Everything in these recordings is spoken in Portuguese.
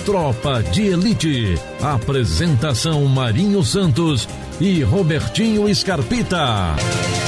Tropa de Elite. Apresentação Marinho Santos e Robertinho Scarpita.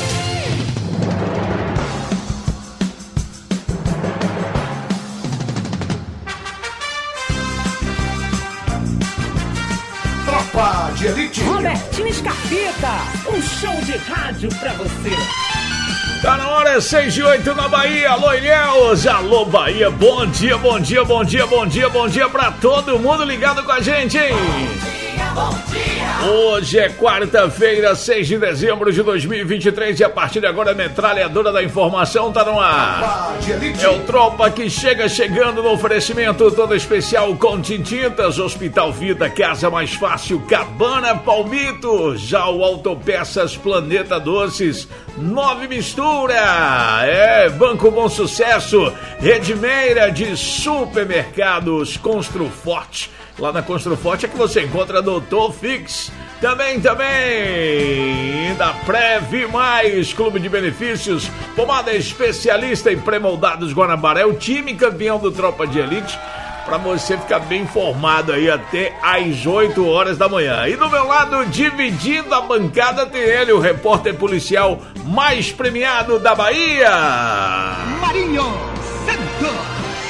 Tropa de Elite. Robertinho Scarpita, um show de rádio pra você. Tá na hora, 6:08 na Bahia. Alô, Ilhéus. Alô, Bahia. Bom dia, bom dia, bom dia, bom dia, bom dia pra todo mundo ligado com a gente, hein? Bom dia. Hoje é quarta-feira, 6 de dezembro de 2023 e a partir de agora a metralhadora da informação tá no ar. É o Tropa que chegando no oferecimento todo especial com Tintintas, Hospital Vida, Casa Mais Fácil, Cabana Palmito, já o Autopeças Planeta Doces, 9 Mistura, Banco Bom Sucesso, Redmeira de Supermercados Construforte. Lá na Construforte é que você encontra Doutor Fix. Também da Preve Mais, Clube de Benefícios, pomada especialista em pré-moldados Guanabara, é o time campeão do Tropa de Elite, para você ficar bem informado aí até às 8 horas da manhã. E do meu lado, dividindo a bancada, tem ele, o repórter policial mais premiado da Bahia, Marinho Santos.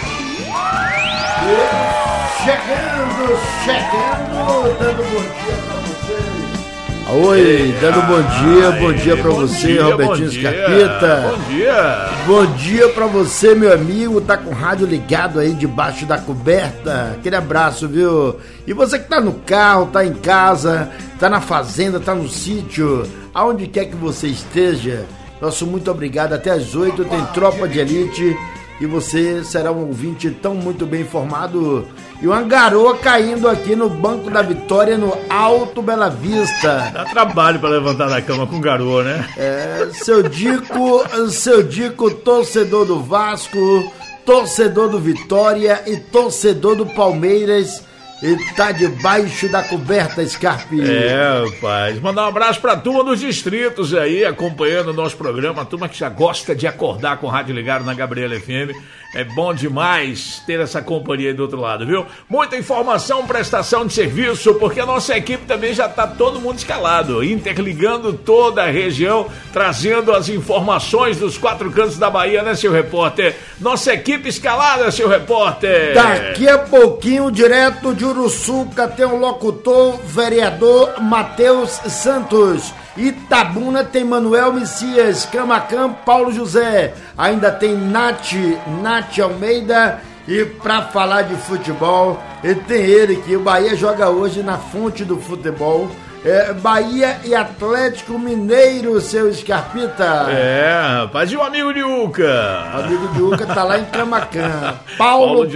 Chegando, dando bom dia pra vocês. Oi, dando bom dia pra você, Robertinho Scarpita. Bom dia pra você, meu amigo, tá com o rádio ligado aí debaixo da coberta. Aquele abraço, viu? E você que tá no carro, tá em casa, tá na fazenda, tá no sítio, aonde quer que você esteja, nosso muito obrigado. Até às 8 tem Tropa de Elite e você será um ouvinte tão muito bem informado. E uma garoa caindo aqui no Banco da Vitória, no Alto Bela Vista. Dá trabalho pra levantar da cama com garoa, né? Seu Dico, torcedor do Vasco, torcedor do Vitória e torcedor do Palmeiras, e tá debaixo da coberta, Scarpinho. Rapaz. Mandar um abraço pra turma dos distritos aí, acompanhando o nosso programa, a turma que já gosta de acordar com o rádio ligado na Gabriela FM. É bom demais ter essa companhia aí do outro lado, viu? Muita informação, prestação de serviço, porque a nossa equipe também já tá todo mundo escalado, interligando toda a região, trazendo as informações dos 4 cantos da Bahia, né, seu repórter? Nossa equipe escalada, seu repórter. Daqui a pouquinho, direto de Uruçuca, tem o locutor, vereador Matheus Santos. Itabuna tem Manuel Messias, Camacan, Paulo José, ainda tem Nath Almeida. E pra falar de futebol, tem ele que o Bahia joga hoje na fonte do futebol, Bahia e Atlético Mineiro, seu Scarpita. Rapaz, e o amigo de Uca? O amigo de Uca tá lá em Camacan. Paulo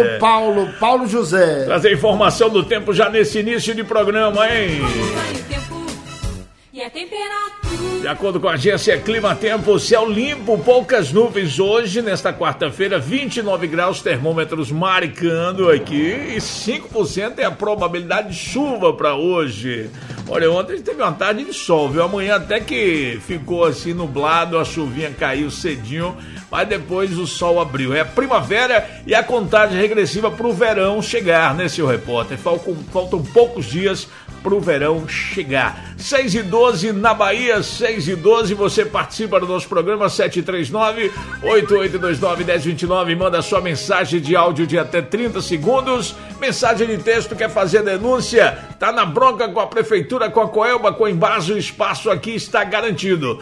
José. Trazer informação do tempo já nesse início de programa, hein? E a temperatura. De acordo com a agência Clima Tempo, céu limpo, poucas nuvens hoje, nesta quarta-feira, 29 graus, termômetros marcando aqui, e 5% é a probabilidade de chuva para hoje. Olha, ontem a gente teve uma tarde de sol, viu? Amanhã até que ficou assim nublado, a chuvinha caiu cedinho, mas depois o sol abriu. É a primavera e a contagem regressiva para o verão chegar, né, seu repórter? Faltam poucos dias para o verão chegar. 6:12 na Bahia, 6:12, você participa do nosso programa, 739-8829-1029, manda sua mensagem de áudio de até 30 segundos, mensagem de texto, quer fazer denúncia, tá na bronca com a prefeitura, com a Coelba, com a Embasa, o espaço aqui está garantido.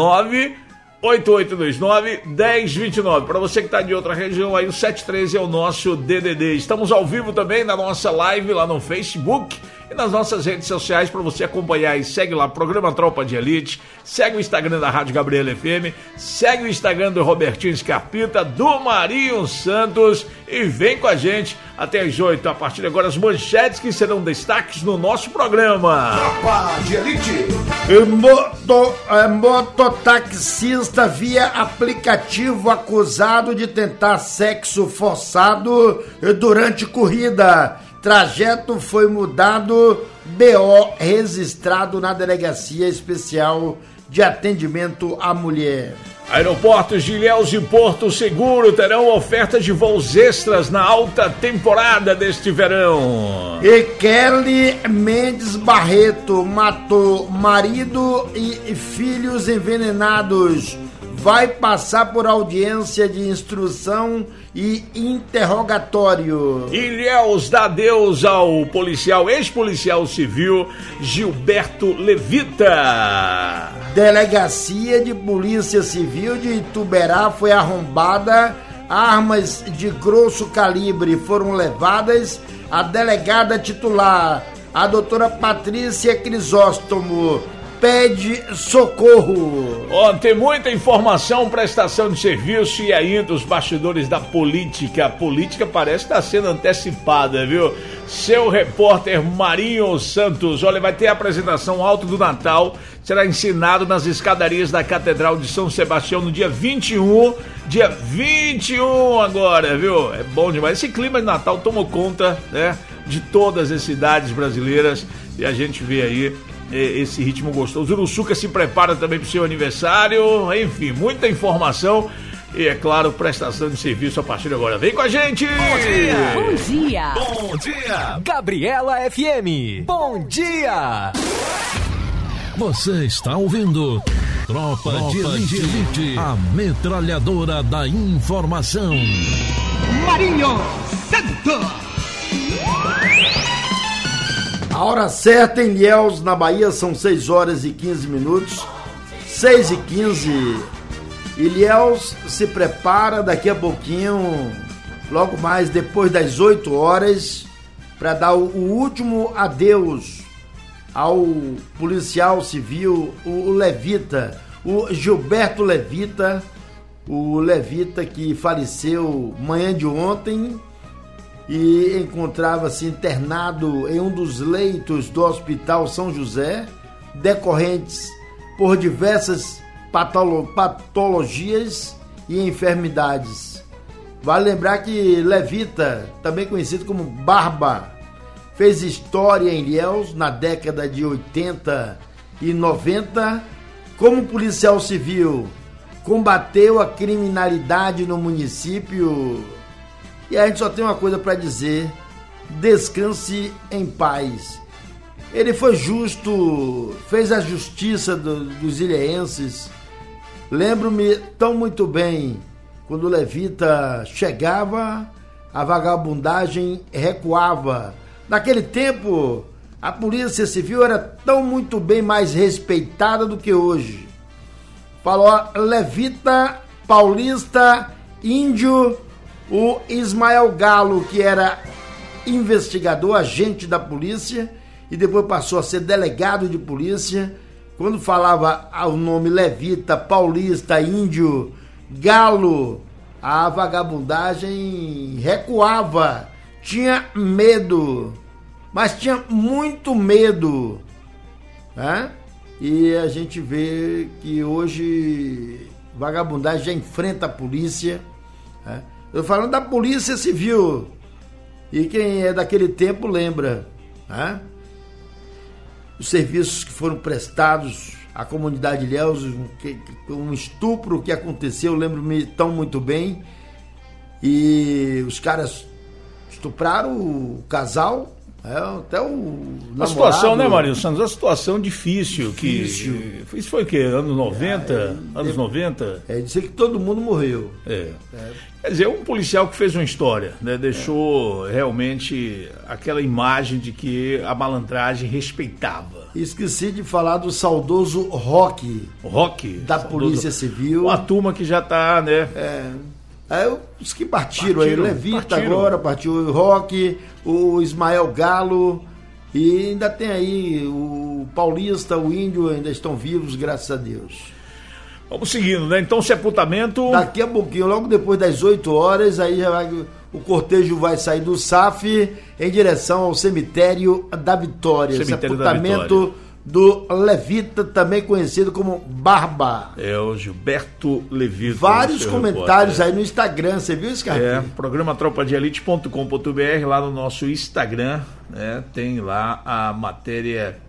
98829-1029. Para você que está de outra região, aí o 713 é o nosso DDD. Estamos ao vivo também na nossa live lá no Facebook e nas nossas redes sociais para você acompanhar. E segue lá, Programa Tropa de Elite, segue o Instagram da Rádio Gabriela FM, segue o Instagram do Robertinho Scarpita, do Marinho Santos, e vem com a gente até às 8. A partir de agora, as manchetes que serão destaques no nosso programa. Tropa de Elite. Mototaxista via aplicativo acusado de tentar sexo forçado durante corrida. Trajeto foi mudado, BO registrado na Delegacia Especial de Atendimento à Mulher. Aeroportos de Ilhéus e Porto Seguro terão ofertas de voos extras na alta temporada deste verão. E Kelly Mendes Barreto matou marido e filhos envenenados. Vai passar por audiência de instrução e interrogatório. Ilhéus dá adeus ao ex-policial civil Gilberto Levita. Delegacia de Polícia Civil de Ituberá foi arrombada. Armas de grosso calibre foram levadas. A delegada titular, a doutora Patrícia Crisóstomo, pede socorro. Tem muita informação, prestação de serviço e ainda os bastidores da política. A política parece estar sendo antecipada, viu? Seu repórter Marinho Santos. Olha, vai ter a apresentação Alto do Natal. Será ensinado nas escadarias da Catedral de São Sebastião no dia 21. Dia 21 agora, viu? É bom demais. Esse clima de Natal tomou conta, né, de todas as cidades brasileiras. E a gente vê aí esse ritmo gostoso. O Uruçuca se prepara também para o seu aniversário. Enfim, muita informação e, é claro, prestação de serviço a partir de agora. Vem com a gente! Bom dia! Bom dia! Bom dia! Gabriela FM. Bom dia! Você está ouvindo Tropa de Elite, a metralhadora da informação. Marinho Santos. A hora certa em Ilhéus, na Bahia, são 6 horas e 15 minutos. 6 e 15. Ilhéus se prepara daqui a pouquinho, logo mais depois das 8 horas, para dar o último adeus ao policial civil, o Levita, o Gilberto Levita, o Levita que faleceu manhã de ontem e encontrava-se internado em um dos leitos do Hospital São José, decorrentes por diversas patologias e enfermidades. Vale lembrar que Levita, também conhecido como Barba, fez história em Ilhéus na década de 80 e 90 como policial civil, combateu a criminalidade no município. E a gente só tem uma coisa para dizer: descanse em paz. Ele foi justo, fez a justiça dos ilhéenses. Lembro-me tão muito bem, quando o Levita chegava, a vagabundagem recuava. Naquele tempo, a Polícia Civil era tão muito bem mais respeitada do que hoje. Falou Levita, Paulista, Índio, o Ismael Galo, que era investigador, agente da polícia, e depois passou a ser delegado de polícia. Quando falava o nome Levita, Paulista, Índio, Galo, a vagabundagem recuava, tinha medo, mas tinha muito medo, né? E a gente vê que hoje vagabundagem já enfrenta a polícia, né? Eu tô falando da Polícia Civil, e quem é daquele tempo lembra, né? Os serviços que foram prestados à comunidade de Ilhéus, um estupro que aconteceu, lembro-me tão muito bem, e os caras estupraram o casal, até o namorado. A situação, né, Marinho Santos? Uma situação difícil. Isso foi o quê? Anos 90? Anos 90? Dizer que todo mundo morreu. Quer dizer, um policial que fez uma história, né? Deixou realmente aquela imagem de que a malandragem respeitava. Esqueci de falar do saudoso Roque. Da Polícia Civil. Uma turma que já está, né? Os que partiram aí, Levita agora, partiu o Roque, o Ismael Galo, e ainda tem aí o Paulista, o Índio, ainda estão vivos, graças a Deus. Vamos seguindo, né? Então, sepultamento... Daqui a pouquinho, logo depois das 8 horas, aí já o cortejo vai sair do SAF em direção ao Cemitério da Vitória. Sepultamento do Levita, também conhecido como Barba. O Gilberto Levita. Vários comentários aí no Instagram, você viu, Scarpinho? Programa tropadeelite.com.br, lá no nosso Instagram, né? Tem lá a matéria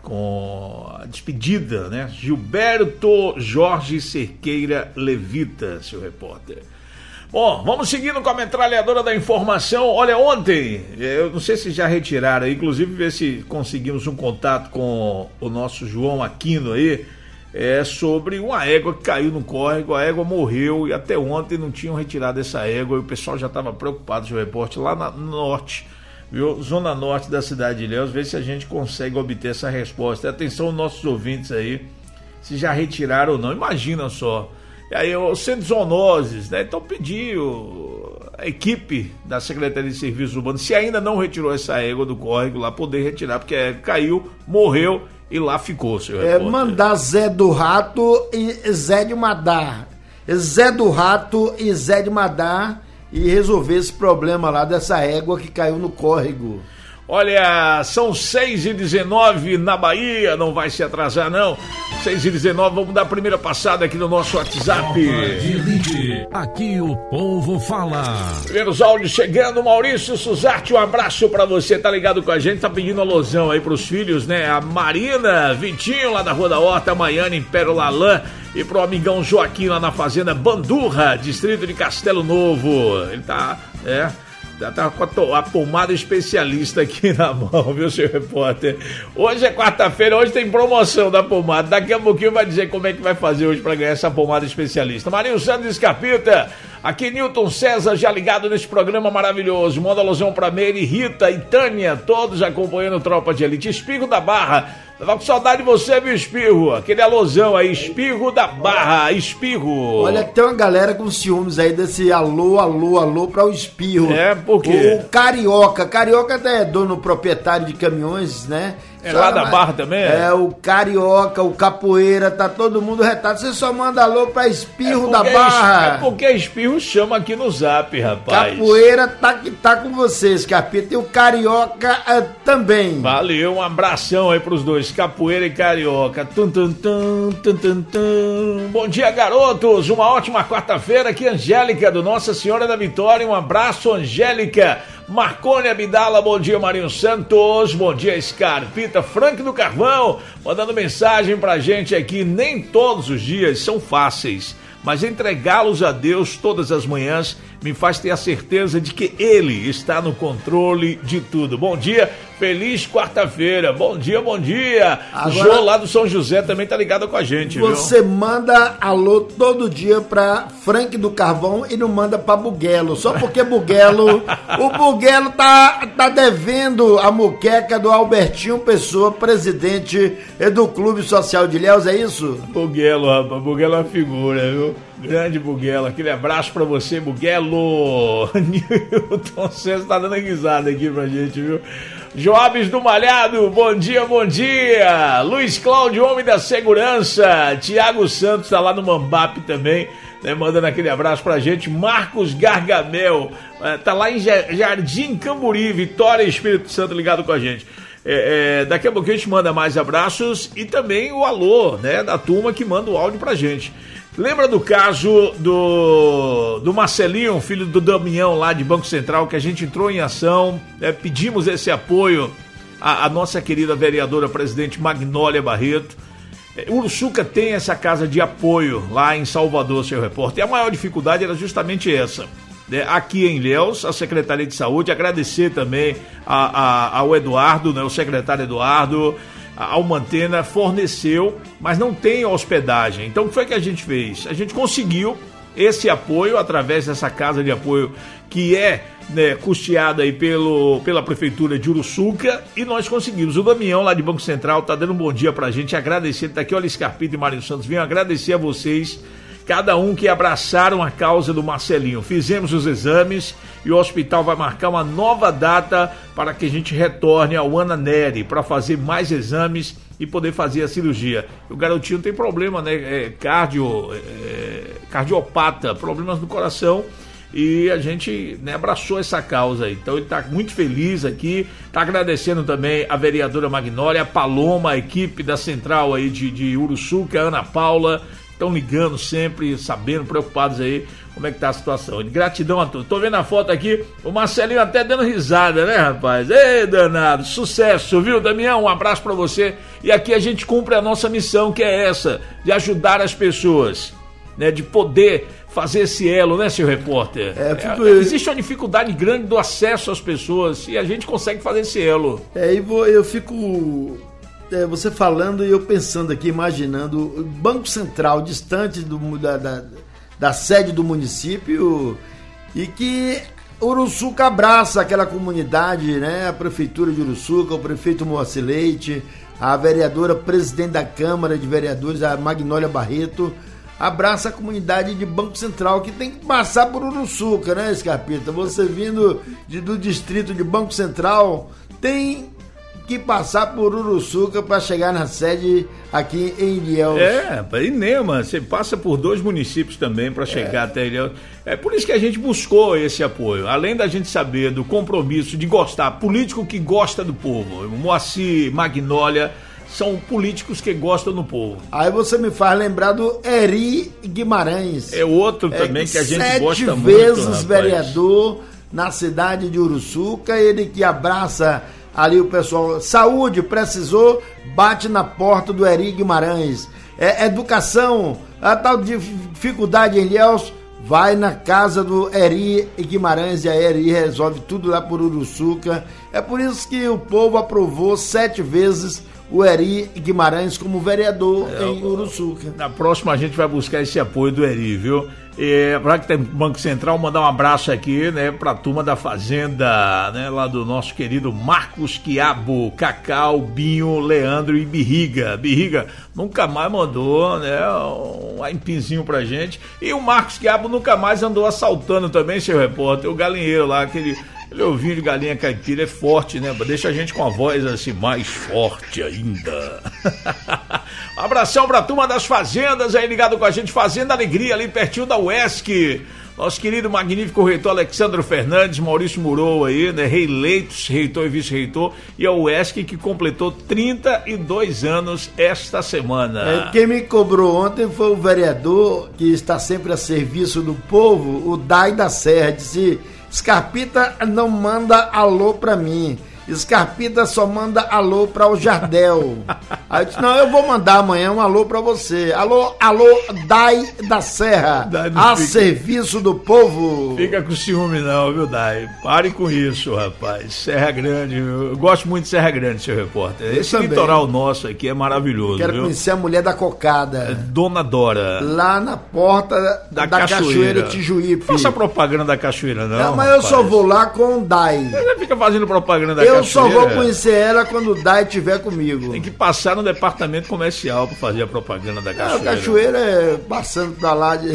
com a despedida, né? Gilberto Jorge Cerqueira Levita, seu repórter. Bom, vamos seguindo com a metralhadora da informação. Olha, ontem, eu não sei se já retiraram, inclusive ver se conseguimos um contato com o nosso João Aquino aí, sobre uma égua que caiu no córrego, a égua morreu e até ontem não tinham retirado essa égua e o pessoal já estava preocupado, seu repórter, lá no norte, viu? Zona norte da cidade de Ilhéus, ver se a gente consegue obter essa resposta. Atenção aos nossos ouvintes aí, se já retiraram ou não, imagina só. E aí, os centros zoonoses, né? Então pediu a equipe da Secretaria de Serviços Urbanos, se ainda não retirou essa égua do córrego lá, poder retirar, porque a égua caiu, morreu e lá ficou, seu repórter. Mandar Zé do Rato e Zé de Madar. Zé do Rato e Zé de Madar e resolver esse problema lá dessa égua que caiu no córrego. Olha, são 6h19 na Bahia, não vai se atrasar não. 6h19, vamos dar a primeira passada aqui no nosso WhatsApp. Aqui o povo fala. Primeiros áudios chegando, Maurício Suzarte, um abraço pra você, tá ligado com a gente, tá pedindo alusão aí pros filhos, né? A Marina, Vitinho lá da Rua da Horta, Maiana, Império Lalã, e pro amigão Joaquim lá na Fazenda Bandurra, distrito de Castelo Novo. Ele tá com a pomada especialista aqui na mão, viu, seu repórter? Hoje é quarta-feira, hoje tem promoção da pomada. Daqui a pouquinho vai dizer como é que vai fazer hoje para ganhar essa pomada especialista. Marinho Santos Escapita, aqui Newton César, já ligado nesse programa maravilhoso. Manda alusão pra Meire, Rita e Tânia, todos acompanhando Tropa de Elite. Espirro da Barra, tava com saudade de você, viu, Espirro? Aquele alusão aí, Espirro da Barra, Espirro. Olha, tem uma galera com ciúmes aí desse alô, alô, alô pra o Espirro. Por quê? O Carioca até é dono proprietário de caminhões, né? Lá da Barra também? O Carioca, o Capoeira, tá todo mundo retado. Você só manda alô pra Espirro da Barra. É porque Espirro chama aqui no Zap, rapaz. Capoeira tá com vocês, Capita. E o Carioca também. Valeu, um abração aí pros dois, Capoeira e Carioca. Tum, tum, tum, tum, tum, tum. Bom dia, garotos. Uma ótima quarta-feira aqui, Angélica, do Nossa Senhora da Vitória. Um abraço, Angélica. Marcone Abdala, bom dia, Marinho Santos, bom dia, Scarpita, Frank do Carvão, mandando mensagem pra gente aqui. Nem todos os dias são fáceis, mas entregá-los a Deus todas as manhãs me faz ter a certeza de que Ele está no controle de tudo. Bom dia, feliz quarta-feira, bom dia, bom dia. Agora, o Jô lá do São José também tá ligado com a gente, você viu? Manda alô todo dia pra Frank do Carvão e não manda pra Buguelo, só porque Buguelo, o Buguelo tá devendo a muqueca do Albertinho Pessoa, presidente do Clube Social de Ilhéus, é isso? Buguelo, rapaz, Buguelo é uma figura, viu? Grande Buguelo, aquele abraço pra você, Buguelo. Newton César tá dando risada aqui pra gente, viu? Joabes do Malhado, bom dia, bom dia. Luiz Cláudio, homem da segurança. Tiago Santos tá lá no Mambap também, né, mandando aquele abraço pra gente. Marcos Gargamel, tá lá em Jardim Camburi, Vitória, Espírito Santo, ligado com a gente. Daqui a pouco a gente manda mais abraços e também o alô, né, da turma que manda o áudio pra gente. Lembra do caso do Marcelinho, filho do Damião lá de Banco Central, que a gente entrou em ação, pedimos esse apoio à nossa querida vereadora presidente Magnólia Barreto. Uruçuca tem essa casa de apoio lá em Salvador, seu repórter, e a maior dificuldade era justamente essa. Aqui em Ilhéus, a Secretaria de Saúde, agradecer também ao Eduardo, né, o secretário Eduardo, a Almantena forneceu, mas não tem hospedagem. Então o que foi que a gente fez? A gente conseguiu esse apoio através dessa casa de apoio que é, né, custeada aí pela Prefeitura de Uruçuca, e nós conseguimos. O Damião lá de Banco Central tá dando um bom dia pra gente, agradecer, tá aqui, olha, Scarpita e Marinho Santos, venho agradecer a vocês, cada um que abraçaram a causa do Marcelinho. Fizemos os exames e o hospital vai marcar uma nova data para que a gente retorne ao Ana Nery para fazer mais exames e poder fazer a cirurgia. O garotinho tem problema, né? Cardiopata, problemas no coração, e a gente, né, abraçou essa causa aí. Então ele está muito feliz aqui, está agradecendo também a vereadora Magnólia, a Paloma, a equipe da central aí de Uruçuca, a Ana Paula, estão ligando sempre, sabendo, preocupados aí como é que tá a situação. Gratidão a todos. Tô vendo a foto aqui, o Marcelinho até dando risada, né, rapaz? Ei, danado, sucesso, viu, Damião? Um abraço pra você. E aqui a gente cumpre a nossa missão, que é essa, de ajudar as pessoas, né, de poder fazer esse elo, né, seu repórter? Existe uma dificuldade grande do acesso às pessoas e a gente consegue fazer esse elo. Eu fico... você falando e eu pensando aqui, imaginando o Banco Central distante da sede do município e que Uruçuca abraça aquela comunidade, né? A Prefeitura de Uruçuca, o prefeito Moacir Leite, a vereadora presidente da Câmara de Vereadores, a Magnólia Barreto, abraça a comunidade de Banco Central, que tem que passar por Uruçuca, né, Scarpita? Você vindo do distrito de Banco Central, tem que passar por Uruçuca para chegar na sede aqui em Ilhéus. Inema, você passa por 2 municípios também para chegar até Ilhéus. É por isso que a gente buscou esse apoio, além da gente saber do compromisso de gostar, político que gosta do povo. Moacir, Magnólia, são políticos que gostam do povo. Aí você me faz lembrar do Eri Guimarães. É outro também que a gente gosta muito. 7 vezes vereador na cidade de Uruçuca, ele que abraça ali o pessoal. Saúde, precisou, bate na porta do Eri Guimarães. Educação, a tal dificuldade em Ilhéus, vai na casa do Eri Guimarães e a Eri resolve tudo lá por Uruçuca. É por isso que o povo aprovou 7 vezes o Eri Guimarães como vereador em Uruçuca. Na próxima a gente vai buscar esse apoio do Eri, viu? Para que tem Banco Central, mandar um abraço aqui, né, pra turma da Fazenda, né, lá do nosso querido Marcos Quiabo, Cacau, Binho, Leandro e Birriga. Birriga nunca mais mandou, né, um aipinzinho pra gente. E o Marcos Quiabo nunca mais andou assaltando também, seu repórter, o galinheiro lá, aquele ovinho de galinha caipira é forte, né? Deixa a gente com a voz assim mais forte ainda. Um abração pra turma das fazendas aí ligado com a gente, Fazenda Alegria, ali pertinho da UESC. Nosso querido magnífico reitor Alexandre Fernandes, Maurício Murou aí, né? Reeleitos, reitor e vice-reitor, e a UESC que completou 32 anos esta semana. Quem me cobrou ontem foi o vereador que está sempre a serviço do povo, o Dai da Serra, disse: Scarpita não manda alô pra mim, Scarpita só manda alô pra o Jardel. Aí eu disse: não, eu vou mandar amanhã um alô pra você. Alô, Dai da Serra, serviço do povo. Fica com ciúme não, viu, Dai? Pare com isso, rapaz. Serra Grande, eu gosto muito de Serra Grande, seu repórter. Esse litoral nosso aqui é maravilhoso. Quero conhecer a mulher da cocada. Dona Dora. Lá na porta da Cachoeira Tijuípe. Faça propaganda da Cachoeira, não. Mas rapaz, eu só vou lá com o Dai. Você fica fazendo propaganda da Cachoeira. Eu só vou conhecer ela quando o Dai estiver comigo. Tem que passar no departamento comercial para fazer a propaganda da Cachoeira. A Cachoeira é passando pra lá de...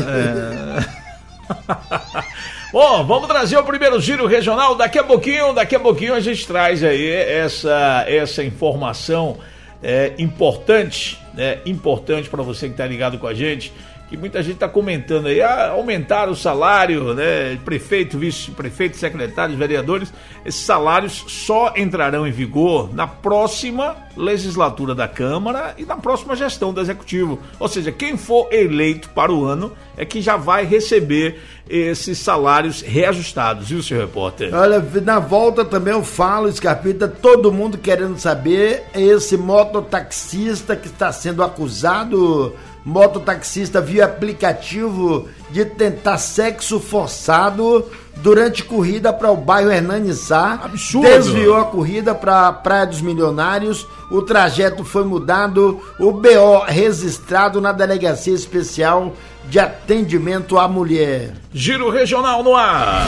Bom, vamos trazer o primeiro giro regional. Daqui a pouquinho a gente traz aí essa informação importante, né? Importante para você que está ligado com a gente, que muita gente está comentando aí, aumentar o salário, né? Prefeito, vice-prefeito, secretários, vereadores, esses salários só entrarão em vigor na próxima legislatura da Câmara e na próxima gestão do Executivo. Ou seja, quem for eleito para o ano é que já vai receber esses salários reajustados, viu, seu repórter? Olha, na volta também eu falo, Scarpita, todo mundo querendo saber, esse mototaxista que está sendo acusado, mototaxista via aplicativo, de tentar sexo forçado durante corrida para o bairro Hernanissá. Absurdo. Desviou a corrida para a Praia dos Milionários, o trajeto foi mudado, o BO registrado na Delegacia Especial de Atendimento à Mulher. Giro Regional no ar.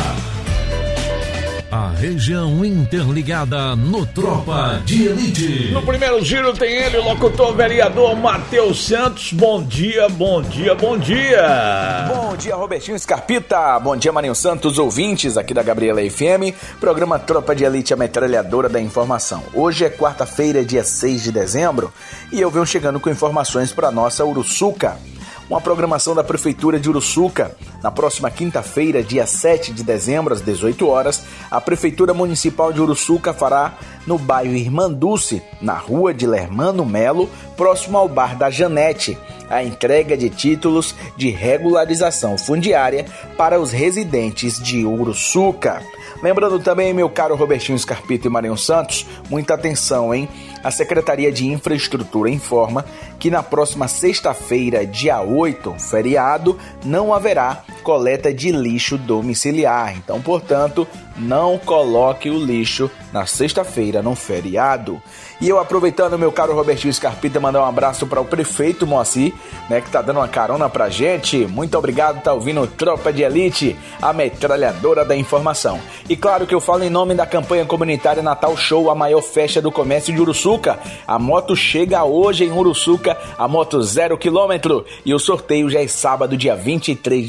A região interligada no Tropa de Elite. No primeiro giro tem ele, o locutor vereador Matheus Santos. Bom dia, bom dia, bom dia. Bom dia, Robertinho Scarpita. Bom dia, Marinho Santos, ouvintes aqui da Gabriela FM. Programa Tropa de Elite, a metralhadora da informação. Hoje é quarta-feira, dia 6 de dezembro, e eu venho chegando com informações para nossa Uruçuca. Uma programação da Prefeitura de Uruçuca. Na próxima quinta-feira, dia 7 de dezembro, às 18 horas, a Prefeitura Municipal de Uruçuca fará no bairro Irmanduce, na rua de Lermano Melo, próximo ao Bar da Janete, a entrega de títulos de regularização fundiária para os residentes de Uruçuca. Lembrando também, meu caro Robertinho Scarpita e Marinho Santos, muita atenção, hein? A Secretaria de Infraestrutura informa que na próxima sexta-feira, dia 8, feriado, não haverá coleta de lixo domiciliar. Então, portanto, não coloque o lixo na sexta-feira, no feriado. E eu, aproveitando, meu caro Robertinho Scarpita, mandar um abraço para o prefeito Moacir, né, que tá dando uma carona pra gente. Muito obrigado, tá ouvindo Tropa de Elite, a metralhadora da informação. E claro que eu falo em nome da campanha comunitária Natal Show, a maior festa do comércio de Uruçuca. A moto chega hoje em Uruçuca, a moto 0 km, e o sorteio já é sábado, dia 23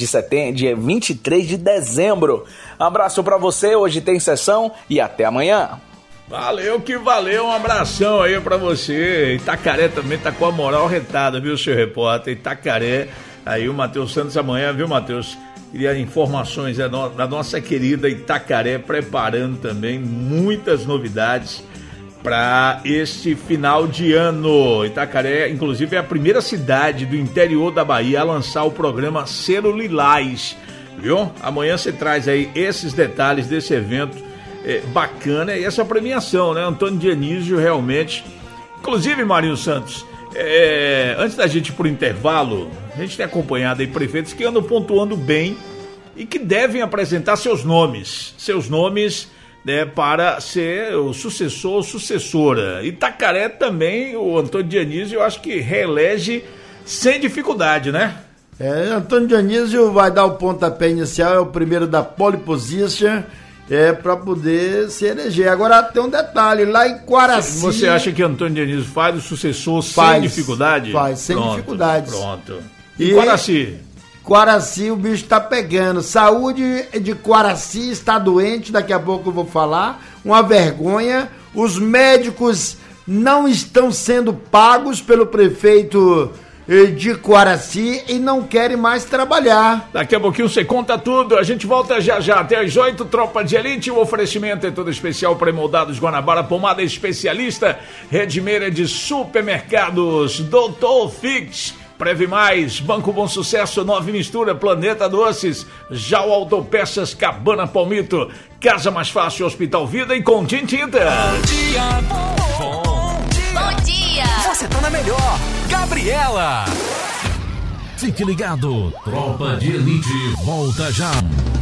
de dezembro. Um abraço pra você, hoje tem sessão e até amanhã. Valeu que valeu, um abração aí pra você. Itacaré também tá com a moral retada, viu, seu repórter? Itacaré, aí o Matheus Santos amanhã, viu, Matheus? Queria informações da nossa querida Itacaré, preparando também muitas novidades para este final de ano. Itacaré, inclusive, é a primeira cidade do interior da Bahia a lançar o programa Selo Lilás, viu? Amanhã você traz aí esses detalhes desse evento bacana e essa premiação, né? Antônio Dionísio realmente. Inclusive, Marinho Santos, antes da gente ir pro intervalo, a gente tem acompanhado aí prefeitos que andam pontuando bem e que devem apresentar seus nomes, né, para ser o sucessor ou sucessora. Itacaré também, o Antônio Dionísio, eu acho que reelege sem dificuldade, né? Antônio Dionísio vai dar o pontapé inicial, é o primeiro da pole position, para poder se eleger. Agora tem um detalhe, lá em Quaraci... Você acha que Antônio Dionísio faz o sucessor sem dificuldade? Faz, sem dificuldades. Pronto. E Quaraci? Quaraci, o bicho tá pegando. Saúde de Quaraci está doente, daqui a pouco eu vou falar. Uma vergonha. Os médicos não estão sendo pagos pelo prefeito de Quaraci e não querem mais trabalhar. Daqui a pouquinho você conta tudo. A gente volta já até às 8, Tropa de Elite. O oferecimento é todo especial para Moldados Guanabara, pomada especialista, Redmeira de supermercados, Doutor Fix, Preve Mais, Banco Bom Sucesso, Nova Mistura, Planeta Doces, Jau Autopeças, Cabana Palmito, Casa Mais Fácil, Hospital Vida e Contim Tinta. Bom dia, Bom dia. Você tá na melhor. Gabriela. Fique ligado. Tropa de Elite volta já.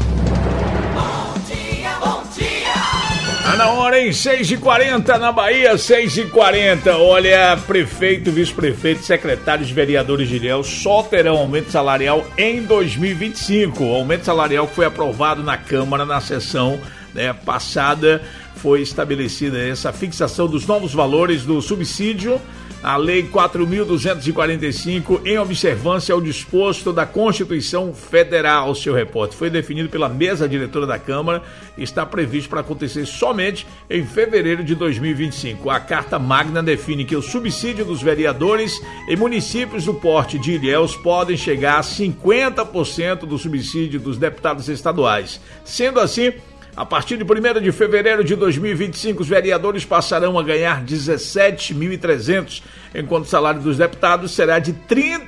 Bom dia, bom dia. Tá na hora, hein? 6h40 na Bahia, 6h40. Olha, prefeito, vice-prefeito, secretários, vereadores de Ilhéus só terão aumento salarial em 2025. O aumento salarial que foi aprovado na Câmara na sessão, né, passada, foi estabelecida essa fixação dos novos valores do subsídio, a Lei 4.245, em observância ao disposto da Constituição Federal, seu repórter. Foi definido pela mesa diretora da Câmara e está previsto para acontecer somente em fevereiro de 2025. A Carta Magna define que o subsídio dos vereadores em municípios do porte de Ilhéus podem chegar a 50% do subsídio dos deputados estaduais. Sendo assim, a partir de 1º de fevereiro de 2025, os vereadores passarão a ganhar R$ 17.300, enquanto o salário dos deputados será de R$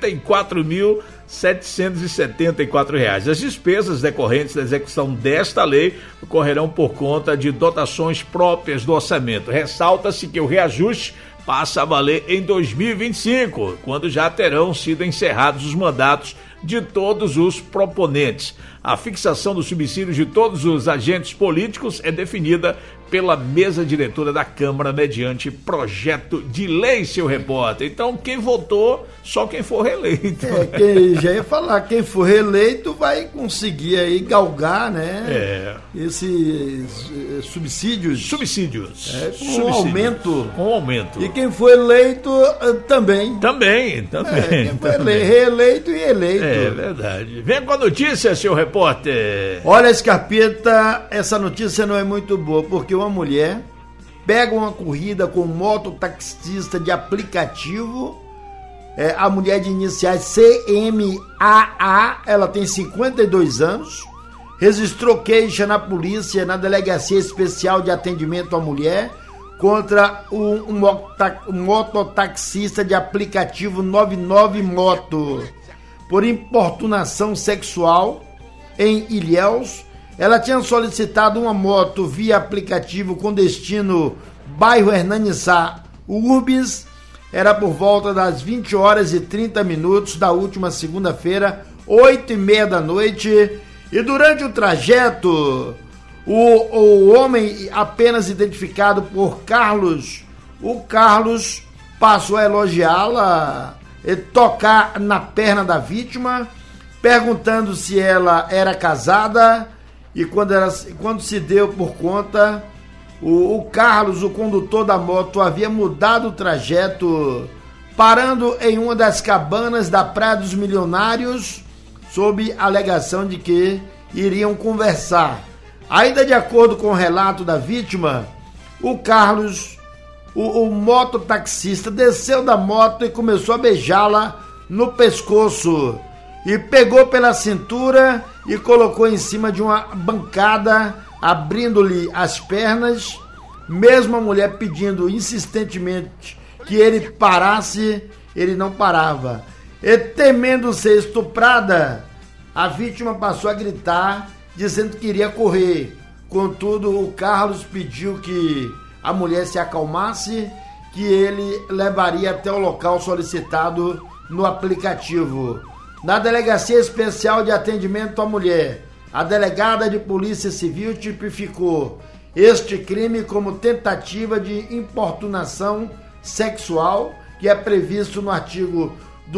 34.774. As despesas decorrentes da execução desta lei ocorrerão por conta de dotações próprias do orçamento. Ressalta-se que o reajuste passa a valer em 2025, quando já terão sido encerrados os mandatos de todos os proponentes. A fixação do subsídio de todos os agentes políticos é definida pela mesa diretora da Câmara mediante projeto de lei, seu repórter. Então, quem votou, só quem for reeleito. Já ia falar, quem for reeleito vai conseguir aí galgar, né? Esses subsídios. Com aumento. Com aumento. E quem for eleito também. Também. Quem for reeleito e eleito. É verdade. Vem com a notícia, seu repórter. Olha, Scarpita, essa notícia não é muito boa, porque uma mulher pega uma corrida com um mototaxista de aplicativo, a mulher de iniciais CMAA, ela tem 52 anos, registrou queixa na polícia, na Delegacia Especial de Atendimento à Mulher, contra um mototaxista de aplicativo 99 Moto por importunação sexual em Ilhéus. Ela tinha solicitado uma moto via aplicativo com destino bairro Hernanissá Urbis. Era por volta das 20 horas e 30 minutos da última segunda-feira, 8h30 da noite. E durante o trajeto, o homem apenas identificado por Carlos, o Carlos passou a elogiá-la, tocar na perna da vítima, perguntando se ela era casada. E quando se deu por conta, o Carlos, o condutor da moto, havia mudado o trajeto, parando em uma das cabanas da Praia dos Milionários, sob a alegação de que iriam conversar. Ainda de acordo com o relato da vítima, o Carlos, o mototaxista, desceu da moto e começou a beijá-la no pescoço. E pegou pela cintura e colocou em cima de uma bancada, abrindo-lhe as pernas. Mesmo a mulher pedindo insistentemente que ele parasse, ele não parava. E temendo ser estuprada, a vítima passou a gritar, dizendo que iria correr. Contudo, o Carlos pediu que a mulher se acalmasse, que ele levaria até o local solicitado no aplicativo. Na Delegacia Especial de Atendimento à Mulher, a delegada de Polícia Civil tipificou este crime como tentativa de importunação sexual, que é previsto no artigo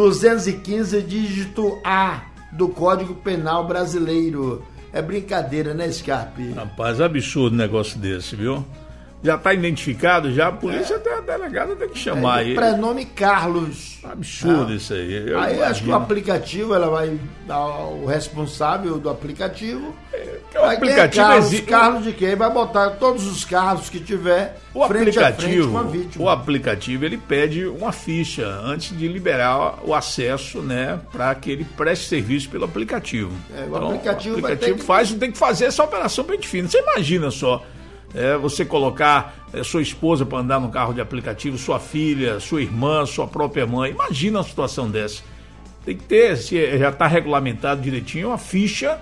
215, dígito A do Código Penal Brasileiro. É brincadeira, né, Scarpe? Rapaz, absurdo um negócio desse, viu? Já está identificado, já a polícia, a delegada tem que chamar aí. Prenome Carlos. Absurdo isso aí. Aí acho que o aplicativo, ela vai dar o responsável do aplicativo. O aplicativo Carlos de quem? Vai botar todos os carros que tiver frente a frente com a vítima. O aplicativo, ele pede uma ficha antes de liberar o acesso, né, para que ele preste serviço pelo aplicativo. O aplicativo tem que fazer essa operação pente fino. Você imagina só. Você colocar sua esposa para andar no carro de aplicativo, sua filha, sua irmã, sua própria mãe. Imagina uma situação dessa. Tem que ter, se já está regulamentado direitinho, uma ficha,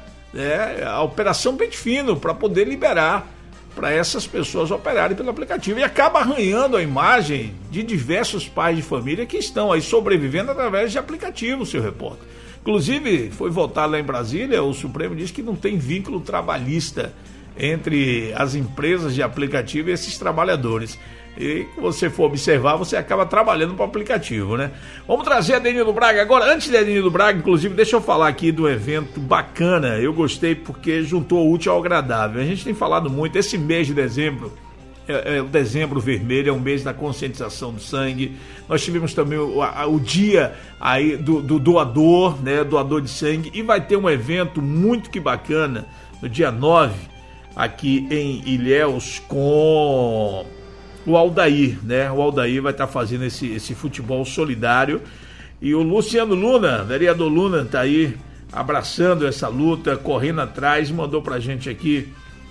a operação pente fino, para poder liberar para essas pessoas operarem pelo aplicativo. E acaba arranhando a imagem de diversos pais de família que estão aí sobrevivendo através de aplicativo, seu repórter. Inclusive, foi votado lá em Brasília, o Supremo disse que não tem vínculo trabalhista entre as empresas de aplicativo e esses trabalhadores. E se você for observar, você acaba trabalhando para o aplicativo, né? Vamos trazer a Adenildo Braga agora. Antes da Adenildo Braga, inclusive, deixa eu falar aqui do evento bacana. Eu gostei porque juntou o útil ao agradável. A gente tem falado muito, esse mês de dezembro, o dezembro vermelho, é um mês da conscientização do sangue. Nós tivemos também o dia aí do doador, né? Doador de sangue. E vai ter um evento muito que bacana no dia 9, aqui em Ilhéus, com o Aldair, né? O Aldair vai estar fazendo esse futebol solidário. E o Luciano Luna, vereador Luna, tá aí abraçando essa luta, correndo atrás, mandou pra gente aqui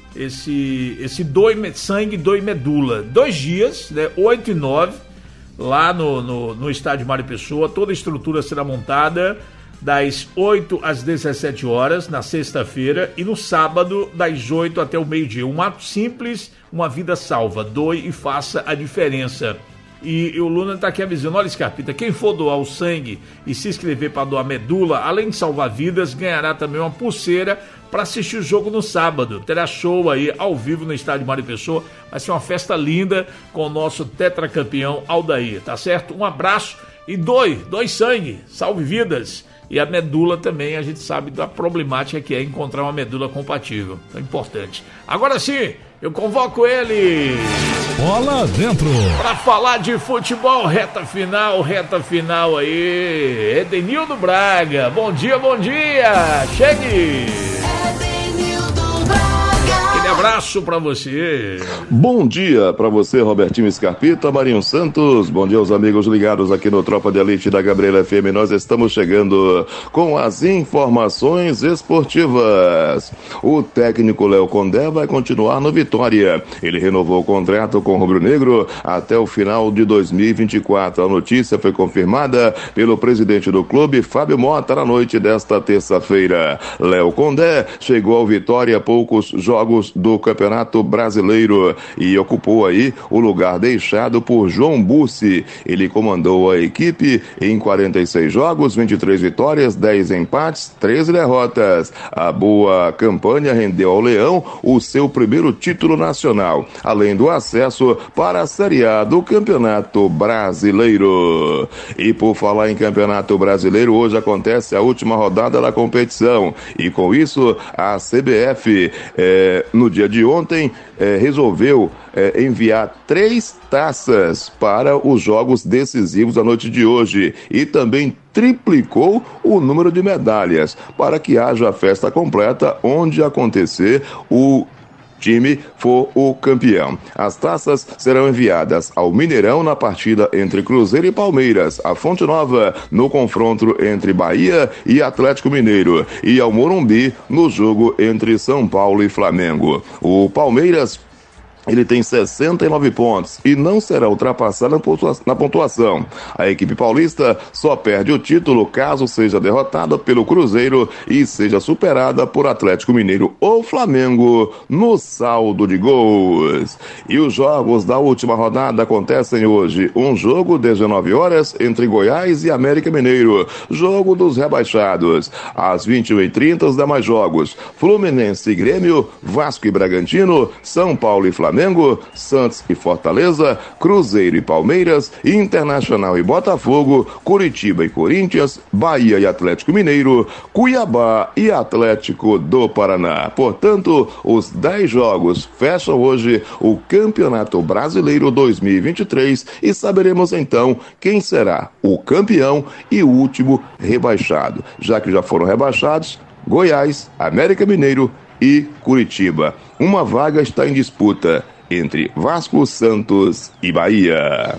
esse doe sangue, doe medula. 2 dias, né? 8 e 9, lá no estádio Mário Pessoa. Toda a estrutura será montada das 8 às 17 horas, na sexta-feira, e no sábado, das 8 até o meio-dia. Um ato simples, uma vida salva. Doe e faça a diferença. E o Luna está aqui avisando: olha, Scarpita, quem for doar o sangue e se inscrever para doar medula, além de salvar vidas, ganhará também uma pulseira para assistir o jogo no sábado. Terá show aí ao vivo no estádio Mário Pessoa. Vai ser uma festa linda com o nosso tetracampeão Aldair, tá certo? Um abraço e doe sangue, salve vidas. E a medula também, a gente sabe da problemática que é encontrar uma medula compatível. É importante. Agora sim, eu convoco ele. Bola dentro. Para falar de futebol, reta final aí. Edenildo Braga. Bom dia. Chegue. Edenildo Braga. Aquele abraço. abraço pra você. Bom dia pra você, Robertinho Scarpita, Marinho Santos. Bom dia aos amigos ligados aqui no Tropa de Elite da Gabriela FM. Nós estamos chegando com as informações esportivas. O técnico Léo Condé vai continuar no Vitória. Ele renovou o contrato com o rubro-negro até o final de 2024. A notícia foi confirmada pelo presidente do clube, Fábio Mota, na noite desta terça-feira. Léo Condé chegou ao Vitória a poucos jogos do Campeonato Brasileiro e ocupou aí o lugar deixado por João Bussi. Ele comandou a equipe em 46 jogos, 23 vitórias, 10 empates, 13 derrotas. A boa campanha rendeu ao Leão o seu primeiro título nacional, além do acesso para a Série A do Campeonato Brasileiro. E por falar em Campeonato Brasileiro, hoje acontece a última rodada da competição e com isso a CBF no dia de ontem resolveu enviar 3 taças para os jogos decisivos da noite de hoje e também triplicou o número de medalhas para que haja festa completa onde acontecer o time for o campeão. As taças serão enviadas ao Mineirão na partida entre Cruzeiro e Palmeiras, a Fonte Nova no confronto entre Bahia e Atlético Mineiro e ao Morumbi no jogo entre São Paulo e Flamengo. O Palmeiras ele tem 69 pontos e não será ultrapassado na pontuação. A equipe paulista só perde o título caso seja derrotada pelo Cruzeiro e seja superada por Atlético Mineiro ou Flamengo no saldo de gols. E os jogos da última rodada acontecem hoje. Um jogo 19 horas entre Goiás e América Mineiro. Jogo dos rebaixados. Às 21h30 os demais jogos. Fluminense e Grêmio, Vasco e Bragantino, São Paulo e Flamengo, Santos e Fortaleza, Cruzeiro e Palmeiras, Internacional e Botafogo, Curitiba e Corinthians, Bahia e Atlético Mineiro, Cuiabá e Atlético do Paraná. Portanto, os 10 jogos fecham hoje o Campeonato Brasileiro 2023 e saberemos então quem será o campeão e o último rebaixado, já que já foram rebaixados Goiás, América Mineiro e Curitiba. Uma vaga está em disputa entre Vasco, Santos e Bahia.